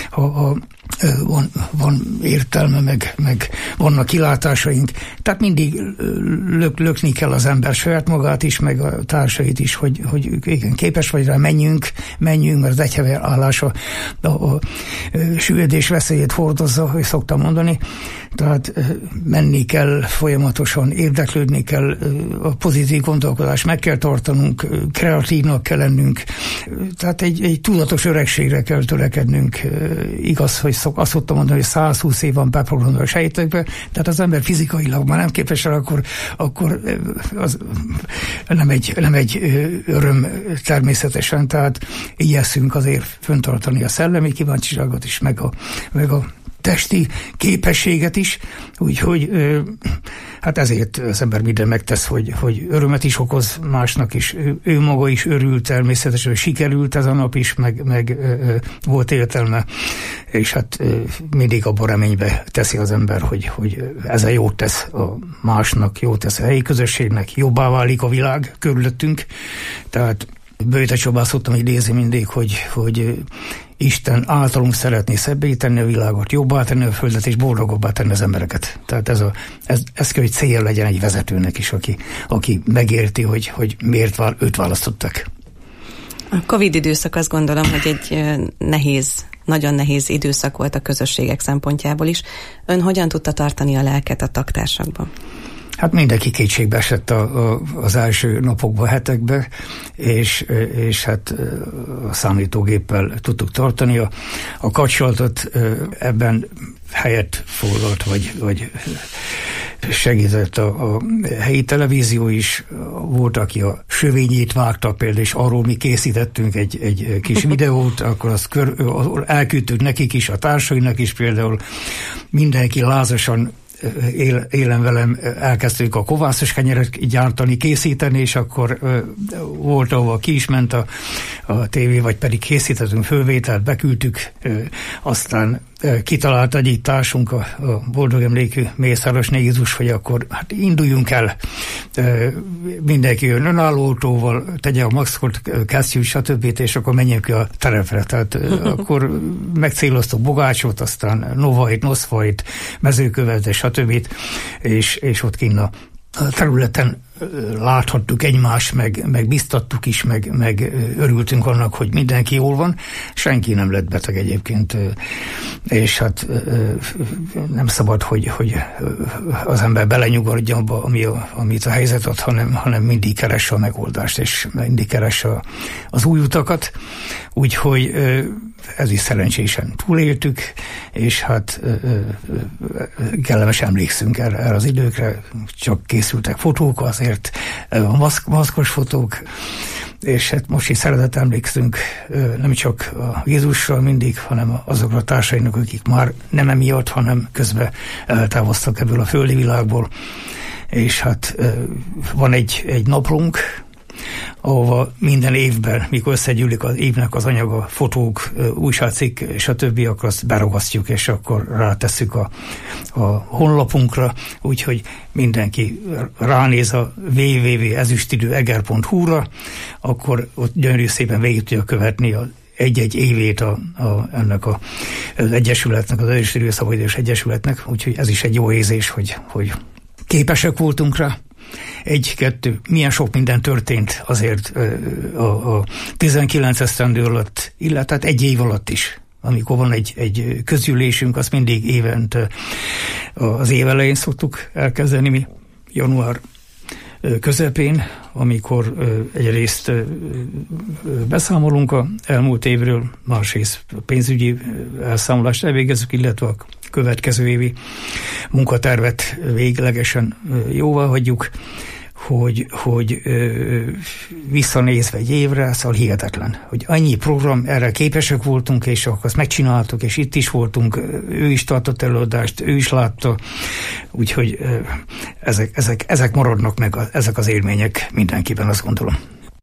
van értelme, meg vannak kilátásaink. Tehát mindig lökni kell az ember saját magát is, meg a társait is, hogy igen, képes vagy rá, menjünk, mert az egyhelyállás a süllyedés veszélyét hordozza, hogy szoktam mondani. Tehát menni kell folyamatosan, érdeklődni kell, a pozitív gondolkodást meg kell tartanunk, kreatívnak kell lennünk. Tehát egy tudatos öregségre kell törekednünk. Igaz, hogy azt szoktam mondani, hogy 120 év van beprogramolva a sejtekbe, tehát az ember fizikailag már nem képes el, akkor az nem egy öröm természetesen, tehát igyekszünk azért föntartani a szellemi kíváncsiságot is, meg a testi képességet is, úgyhogy hát ezért az ember minden megtesz, hogy örömet is okoz másnak is. Ő maga is örül természetesen, hogy sikerült ez a nap is, meg volt értelme, és hát mindig abban reménybe teszi az ember, hogy ez a jót tesz a másnak, jót tesz a helyi közösségnek, jobbá válik a világ körülöttünk. Tehát Böjte Csabát szoktam idézni mindig, hogy Isten általunk szeretné szebbé tenni a világot, jobbá tenni a földet, és boldogabbá tenni az embereket. Tehát ez kell, hogy célja legyen egy vezetőnek is, aki megérti, hogy miért őt választottak. A Covid időszak, azt gondolom, hogy egy nagyon nehéz időszak volt a közösségek szempontjából is. Ön hogyan tudta tartani a lelket a tagtársakban? Hát mindenki kétségbe esett az első napokban, hetekben, és hát a számítógéppel tudtuk tartani. A kapcsolatot ebben helyet foglalt, vagy segített a helyi televízió is. Volt, aki a sövényét vágta például, és arról mi készítettünk egy kis videót, akkor azt elküldtük nekik is, a társainak is például. Mindenki lázasan élen velem elkezdtük a kovászos kenyeret gyártani, készíteni, és akkor volt, ahol ki is ment a tévé, vagy pedig készítettünk fölvételt, beküldtük, aztán kitalált egyik társunk, a boldog emlékű Mészáros Jézus, hogy akkor hát induljunk el, mindenki jön önálló autóval, tegye a maxkot, kesztyűt, stb. És akkor menjünk ki a terepre. Tehát akkor megcéloztuk Bogácsot, aztán Novait, Noszvait, Mezőkövet, stb. És ott kinn a területen láthattuk egymást, meg biztattuk is, meg örültünk annak, hogy mindenki jól van. Senki nem lett beteg egyébként, és hát nem szabad, hogy az ember belenyugodjon abba, amit a helyzet ad, hanem mindig keresse a megoldást, és mindig keresse az új utakat. Úgyhogy ez is szerencsésen túléltük, és hát kellemes emlékszünk erre az időkre, csak készültek fotók, azért maszkos fotók, és hát most is szeretet emlékszünk nem csak a Jézusról mindig, hanem azokra a társainak, akik már nem emiatt, hanem közben eltávoztak ebből a földi világból. És hát van egy naplunk, ahova minden évben, mikor összegyűlik az évnek az anyaga, fotók, újságcikk és a többi, akkor azt beragasztjuk, és akkor rátesszük a honlapunkra, úgyhogy mindenki ránéz a www.ezüstidőeger.hu-ra, akkor ott gyönyörű szépen végig tudja követni egy-egy évét ennek az egyesületnek, az Ezüstidő Szabadidős Egyesületnek, úgyhogy ez is egy jó érzés, hogy képesek voltunk rá. Milyen sok minden történt azért a 19 esztendő alatt, illetve egy év alatt is. Amikor van egy közgyűlésünk, azt mindig évente az év elején szoktuk elkezdeni, mi január közepén, amikor egyrészt beszámolunk az elmúlt évről, másrészt pénzügyi elszámolást elvégezzük, illetve a következő évi munkatervet véglegesen jóvá hagyjuk, hogy visszanézve egy évre, szóval hihetetlen, hogy annyi program, erre képesek voltunk, és akkor azt megcsináltuk, és itt is voltunk, ő is tartott előadást, ő is látta, úgyhogy ezek maradnak meg, ezek az élmények mindenkiben, azt gondolom.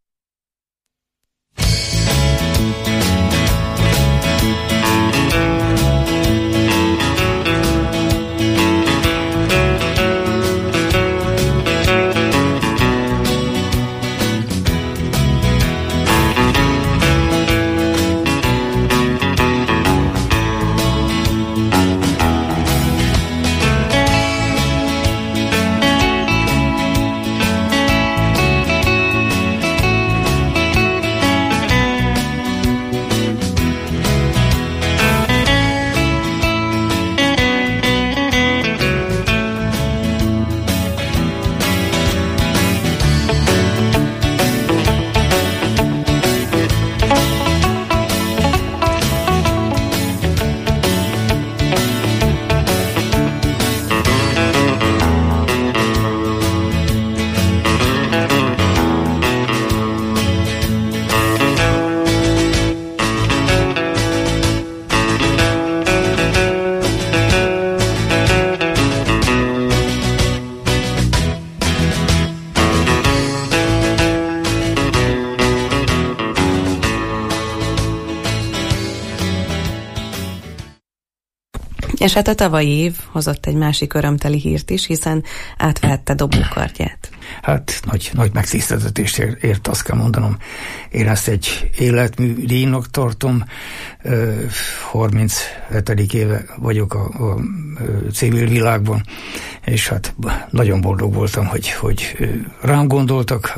És hát a tavalyi év hozott egy másik örömteli hírt is, hiszen átvehette dobókardját. Hát nagy megtiszteltetést ért, azt kell mondanom. Én ezt egy életmű díjnak tartom. 37. éve vagyok a civil világban, és hát nagyon boldog voltam, hogy rám gondoltak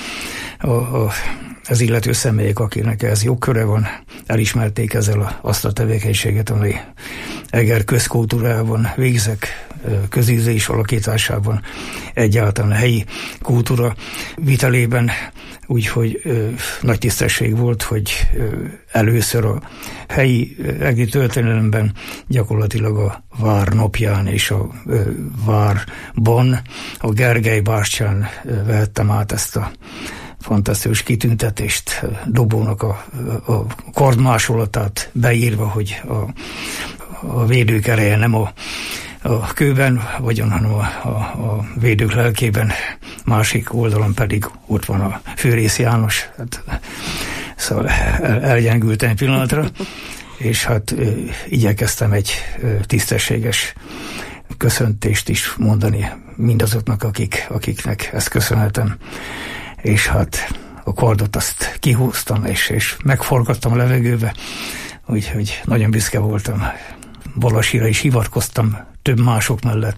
az illető személyek, akinek ez jogköre van, elismerték ezzel azt a tevékenységet, amely Eger közkultúrában végzek, közízés alakításában, egyáltalán a helyi kultúra vitelében, úgyhogy nagy tisztesség volt, hogy először a helyi egri történelemben gyakorlatilag a vár napján és a várban, a Gergely bástyán vehettem át ezt a fantasztikus kitüntetést, Dobónak a kardmásolatát beírva, hogy a védők ereje nem a kőben vagyon, hanem a védők lelkében, másik oldalon pedig ott van a Főrész János. Hát, szóval elgyengültem egy pillanatra, és hát igyekeztem egy tisztességes köszöntést is mondani mindazoknak, akiknek ezt köszönhetem. És hát a kardot azt kihúztam, és megforgattam a levegőbe, úgyhogy nagyon büszke voltam. Balasira is hivatkoztam több mások mellett,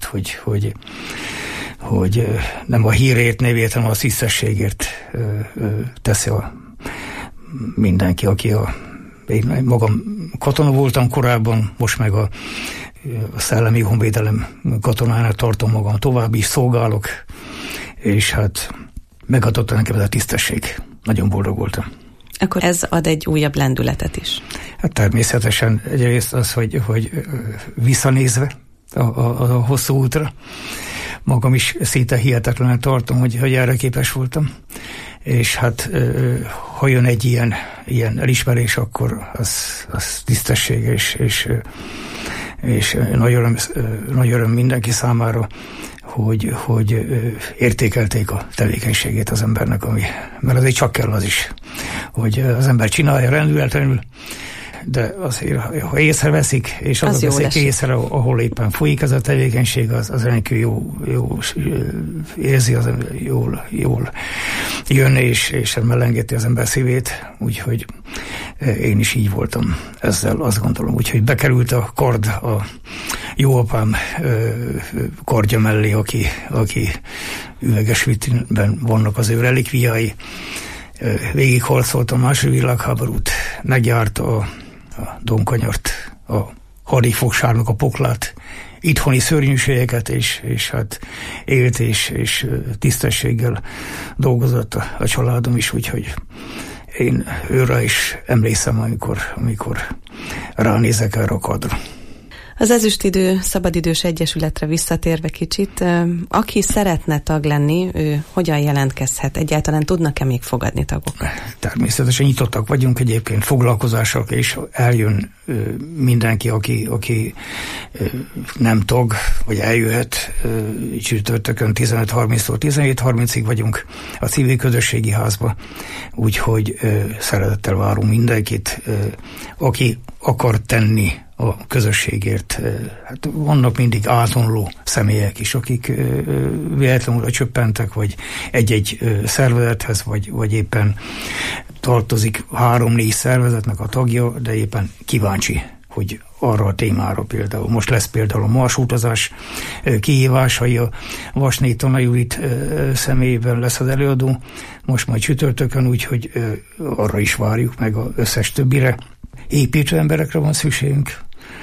hogy nem a hírért, nevét, hanem a tisztességért teszi mindenki, aki én magam katona voltam korábban, most meg a szellemi honvédelem katonának tartom magam, tovább is szolgálok, és hát megadott nekem ez a tisztesség. Nagyon boldog voltam. Akkor ez ad egy újabb lendületet is. Hát természetesen egyrészt az, hogy visszanézve a hosszú útra, magam is szinte hihetetlenül tartom, hogy erre képes voltam. És hát ha jön egy ilyen elismerés, akkor az tisztesség, és nagy öröm mindenki számára, hogy értékelték a tevékenységét az embernek, mert azért csak kell az is, hogy az ember csinálja rendületlenül, de azért, ha észreveszik, és azok veszik észre, ahol éppen folyik ez a tevékenység, az rendkívül jó érzi, az jól jön, és mellengeti az ember szívét, úgyhogy én is így voltam ezzel, azt gondolom. Úgyhogy bekerült a kard a jóapám kardja mellé, aki üveges vitrinben vannak az ő relikviái. Végigharcolt a második világháborút, megjárta a Donkanyart, a harmadik fogsárnak a poklát, itthoni szörnyűségeket, és hát élt és tisztességgel dolgozott a családom is, úgyhogy én őre is emlékszem, amikor ránézek erre a kardra. Az Ezüstidő Szabadidős Egyesületre visszatérve kicsit, aki szeretne tag lenni, ő hogyan jelentkezhet? Egyáltalán tudnak-e még fogadni tagok? Természetesen nyitottak vagyunk egyébként foglalkozások, és eljön mindenki, aki nem tag, vagy eljöhet. Csütörtökön 15:30-tól 17:30-ig vagyunk a civil közösségi házba, úgyhogy szeretettel várunk mindenkit, aki akar tenni a közösségért. Hát vannak mindig átonló személyek is, akik véletlenül csöppentek, vagy egy-egy szervezethez, vagy éppen tartozik 3-4 szervezetnek a tagja, de éppen kíváncsi, hogy arra a témára például. Most lesz például a marsutazás kihívásai, a Vasné Tana Judit személyében lesz az előadó, most majd csütörtökön, úgyhogy arra is várjuk meg az összes többire. Építő emberekre van szükségünk,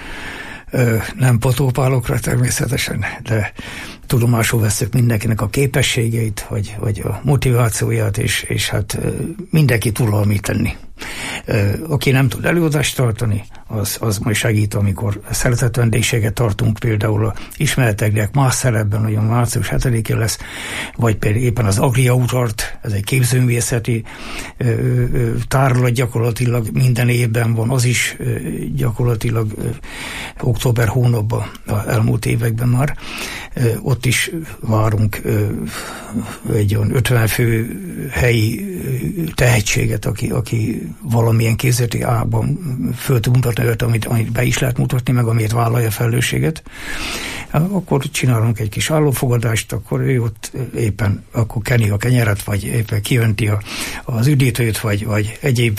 nem potópálokra természetesen, de tudomásul veszük mindenkinek a képességeit, vagy a motivációját, és hát mindenki tud valamit tenni. Aki nem tud előadást tartani, az majd segít, amikor szeretett vendégséget tartunk, például a ismereteknek más szerepben, nagyon március 7-én lesz, vagy például éppen az Agria Utart, ez egy képzőművészeti tárlat, gyakorlatilag minden évben van, az is gyakorlatilag október hónapban, az elmúlt években már. Ott is várunk egy olyan 50 fő helyi tehetséget, aki valamilyen képzeti ágban föl tud mutatni őt, amit be is lehet mutatni, meg amit vállalja a felelősséget. Akkor csinálunk egy kis állófogadást, akkor ő ott éppen akkor keni a kenyeret, vagy éppen kijönti az üdítőt, vagy egyéb,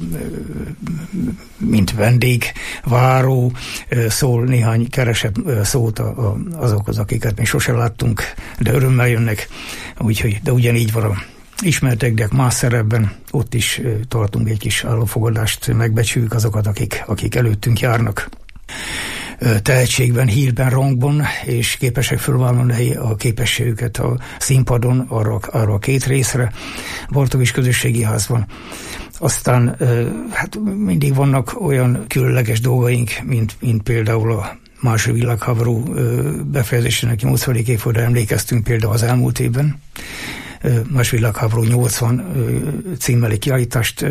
mint vendégváró, szól néhány keresett szót azokhoz, akiket még sose láttunk, de örömmel jönnek. Úgyhogy, de ugyanígy van a ismertek, más szerepben, ott is tartunk egy kis állófogadást, megbecsüljük azokat, akik előttünk járnak. tehetségben, hírben, rangban, és képesek fölvállalni a képességüket a színpadon, arra a két részre, Bartók és Közösségi Házban. Aztán hát mindig vannak olyan különleges dolgaink, mint például a második világháború befejezésének 80. évfordulóra emlékeztünk például az elmúlt évben. Második világháború 80 címmeli kiállítást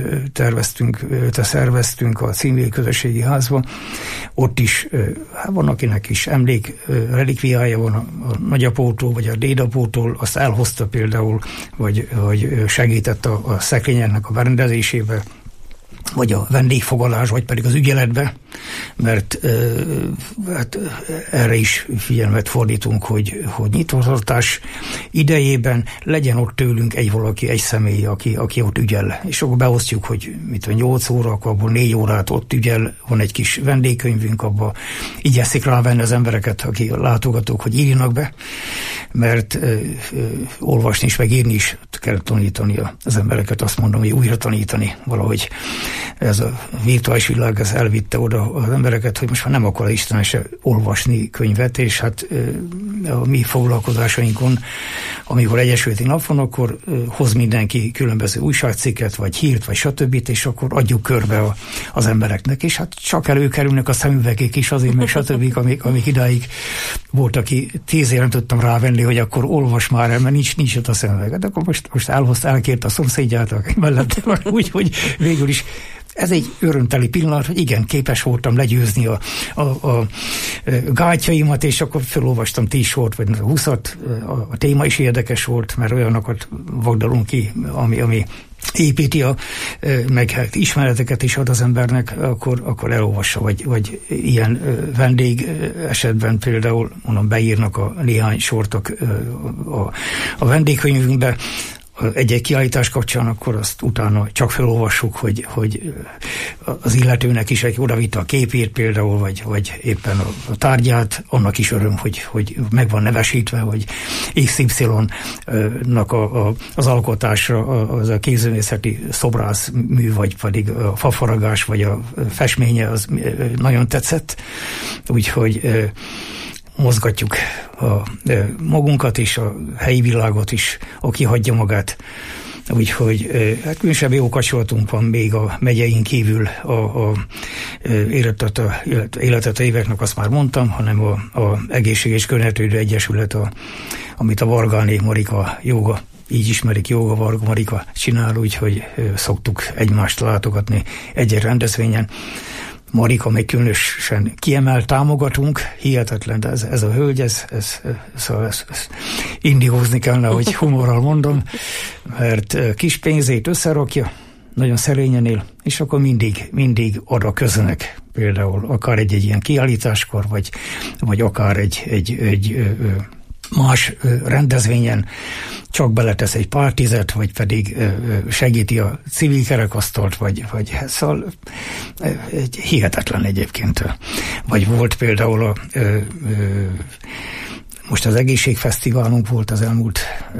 szerveztünk a Címvédő Közösségi Házban. Ott is van, akinek is relikviája van a nagyapótól, vagy a dédapótól, azt elhozta például, vagy segített a szekrényeknek a berendezésébe, vagy a vendégfogalás, vagy pedig az ügyeletbe, mert hát erre is figyelmet fordítunk, hogy nyitvatartás idejében legyen ott tőlünk egy valaki, egy személy, aki ott ügyel. És akkor beosztjuk, hogy 8 óra, akkor abból 4 órát ott ügyel, van egy kis vendégkönyvünk, abba igyekszik rávenni az embereket, aki látogatók, hogy írjanak be, mert olvasni is, meg írni is kell tanítani az embereket, azt mondom, hogy újra tanítani valahogy. Ez a virtuális világ, ez elvitte oda az embereket, hogy most már nem akar Isten se olvasni könyvet, és hát a mi foglalkozásainkon, amikor egyesületi nap van, akkor hoz mindenki különböző újságcikket, vagy hírt, vagy stb., és akkor adjuk körbe az embereknek, és hát csak előkerülnek a szemüvegek is azért, meg stb., amik idáig volt, aki 10 éven tudtam rávenni, hogy akkor olvas már el, mert nincs ott a szemüveg. De akkor most elkért a szomszédját, aki mellette van, úgyhogy végül is ez egy örömteli pillanat, hogy igen, képes voltam legyőzni a gátjaimat, és akkor felolvastam 10 sort, vagy 20-at. A téma is érdekes volt, mert olyanokat vagdalunk ki, ami építi meg hát ismereteket is ad az embernek, akkor elolvassa, vagy ilyen vendég esetben például onnan beírnak a néhány sort a vendégkönyvünkbe, egy-egy kiállítás kapcsán, akkor azt utána csak felolvassuk, hogy az illetőnek is egy odavitte a képét például, vagy éppen a tárgyát, annak is öröm, hogy meg van nevesítve, hogy XY-nak az alkotásra az a képzőművészeti szobrászmű, vagy pedig a fafaragás, vagy a festménye, az nagyon tetszett. Úgyhogy mozgatjuk magunkat is, a helyi világot is, aki hagyja magát. Úgyhogy hát különösebb jó kapcsolatunk van még a megyeink kívül életet a éveknek, azt már mondtam, hanem a Egészséges Környezetvédő Egyesület, amit a Vargáné Marika Jóga, így ismerik, Jóga Varga Marika csinál, úgyhogy szoktuk egymást látogatni egy rendezvényen. Marika még különösen kiemelt támogatunk, hihetetlen, de ez a hölgy, ez indiózni kellene, hogy humorral mondom, mert kis pénzét összerakja, nagyon szerényen él, és akkor mindig arra közönek, például akár egy ilyen kiállításkor, vagy akár egy más rendezvényen csak beletesz egy pár tizet, vagy pedig segíti a civil kerekasztalt, vagy szóval hihetetlen egyébként. Vagy volt például most az egészségfesztiválunk volt az elmúlt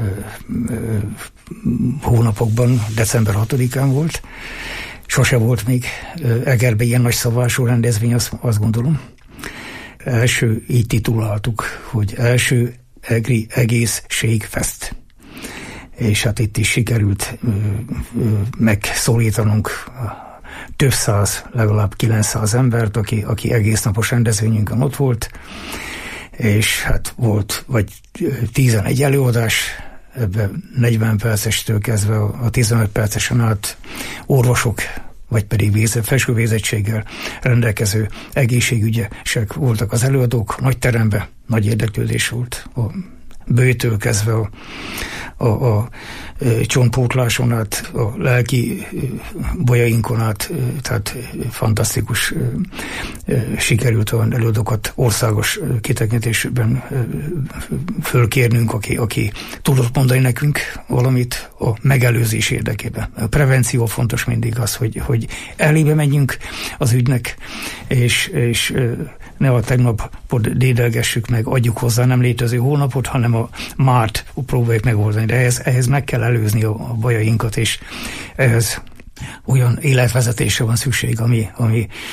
hónapokban, december 6-án volt. Sose volt még Egerben ilyen nagy szabású rendezvény, azt gondolom. Így tituláltuk, hogy első Egri Egészségfest. És hát itt is sikerült megszólítanunk több száz, legalább 900 embert, aki egész napos rendezvényünkön ott volt, és hát volt vagy 11 előadás, ebben 40 percestől kezdve a 15 percesen át orvosok, vagy pedig felsővégzettséggel rendelkező egészségügyesek voltak az előadók, nagy teremben, nagy érdeklődés volt a bőtől kezdve a csontpótláson át, a lelki bajainkon át, tehát fantasztikus sikerült olyan előadókat országos kitekintésben fölkérnünk, aki tudott mondani nekünk valamit a megelőzés érdekében. A prevenció fontos mindig az, hogy elébe menjünk az ügynek, és ne a tegnapot dédelgessük meg, adjuk hozzá nem létező hónapot, hanem a márt próbáljuk megoldani. De ehhez meg kell előzni a bajainkat, és ehhez olyan életvezetésre van szükség, ami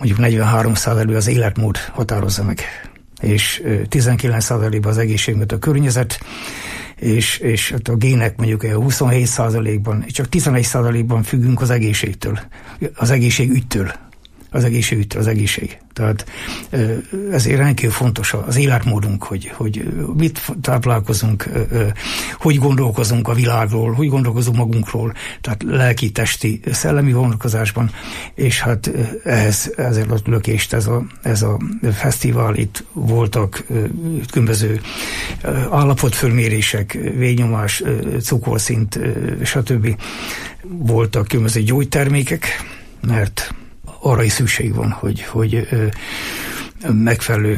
mondjuk 43% az életmód határozza meg, és 19%-ban az egészségünkben a környezet, és a gének mondjuk 27%-ban, csak 11%-ban függünk az egészségtől, az egészségügytől. Az egészség. Tehát ezért rendkívül fontos az életmódunk, hogy mit táplálkozunk, hogy gondolkozunk a világról, hogy gondolkozunk magunkról, tehát lelki, testi, szellemi vonatkozásban, és hát ezért a lökést ez a fesztivál, itt voltak különböző állapotfölmérések, vérnyomás, cukorszint, stb. Voltak különböző gyógytermékek, mert arra is szükség van, hogy megfelelő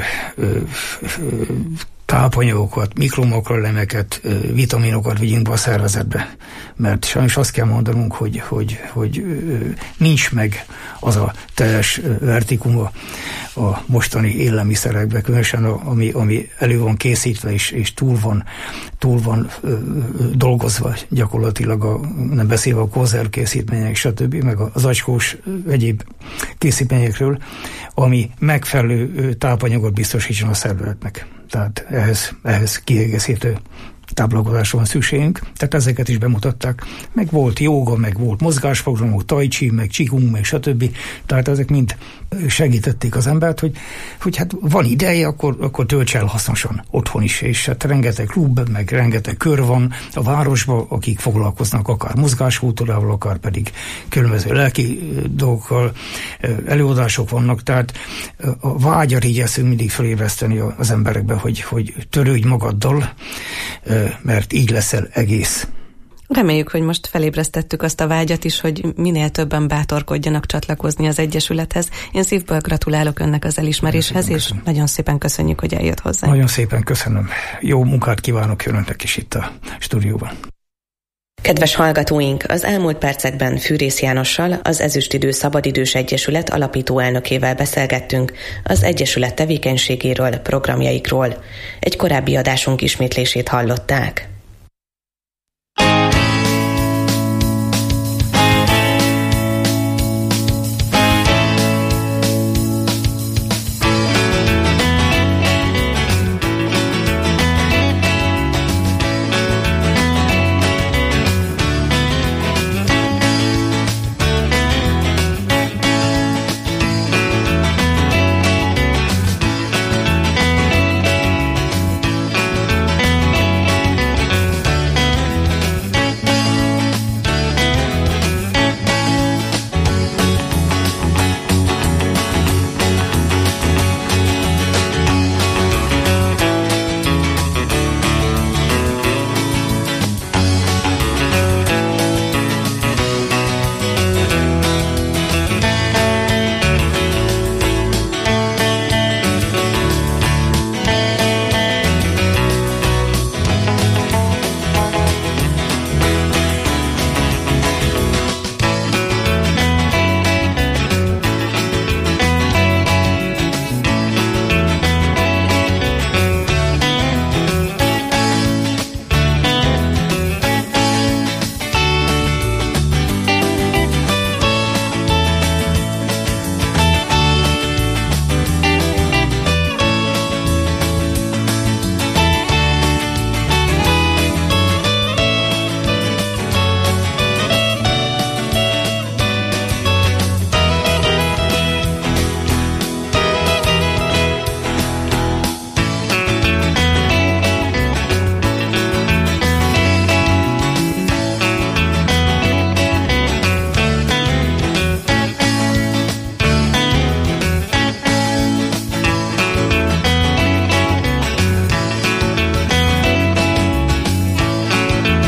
tápanyagokat, mikromakroelemeket, vitaminokat vigyünk be a szervezetbe. Mert sajnos azt kell mondanunk, hogy nincs meg az a teljes vertikum a mostani élelmiszerekben, különösen ami elő van készítve, és túl van dolgozva gyakorlatilag, nem beszélve a konzervkészítmények, stb., meg az acskós egyéb készítményekről, ami megfelelő tápanyagot biztosítson a szervezetnek. Tehát ehhez kiegészítő táplálkozásra van szükségünk, tehát ezeket is bemutatták. Meg volt jóga, meg volt mozgásprogramok, tai chi, meg qigong, meg stb. Tehát ezek mind segítették az embert, hogy hát van ideje, akkor tölts el hasznosan otthon is, és hát rengeteg klub, meg rengeteg kör van a városban, akik foglalkoznak akár mozgáskultúrával, akár pedig különböző lelki dolgokkal, előadások vannak, tehát a vágyat igyekszünk mindig felébreszteni az emberekbe, hogy törődj magaddal, mert így leszel egész. Reméljük, hogy most felébresztettük azt a vágyat is, hogy minél többen bátorkodjanak csatlakozni az Egyesülethez. Én szívből gratulálok önnek az elismeréshez, és nagyon szépen köszönjük, hogy eljött hozzá. Nagyon szépen köszönöm. Jó munkát kívánok önöknek is itt a stúdióban. Kedves hallgatóink, az elmúlt percekben Fűrész Jánossal, az Ezüstidő Szabadidős Egyesület alapító elnökével beszélgettünk az Egyesület tevékenységéről, programjaikról. Egy korábbi adásunk ismétlését hallották.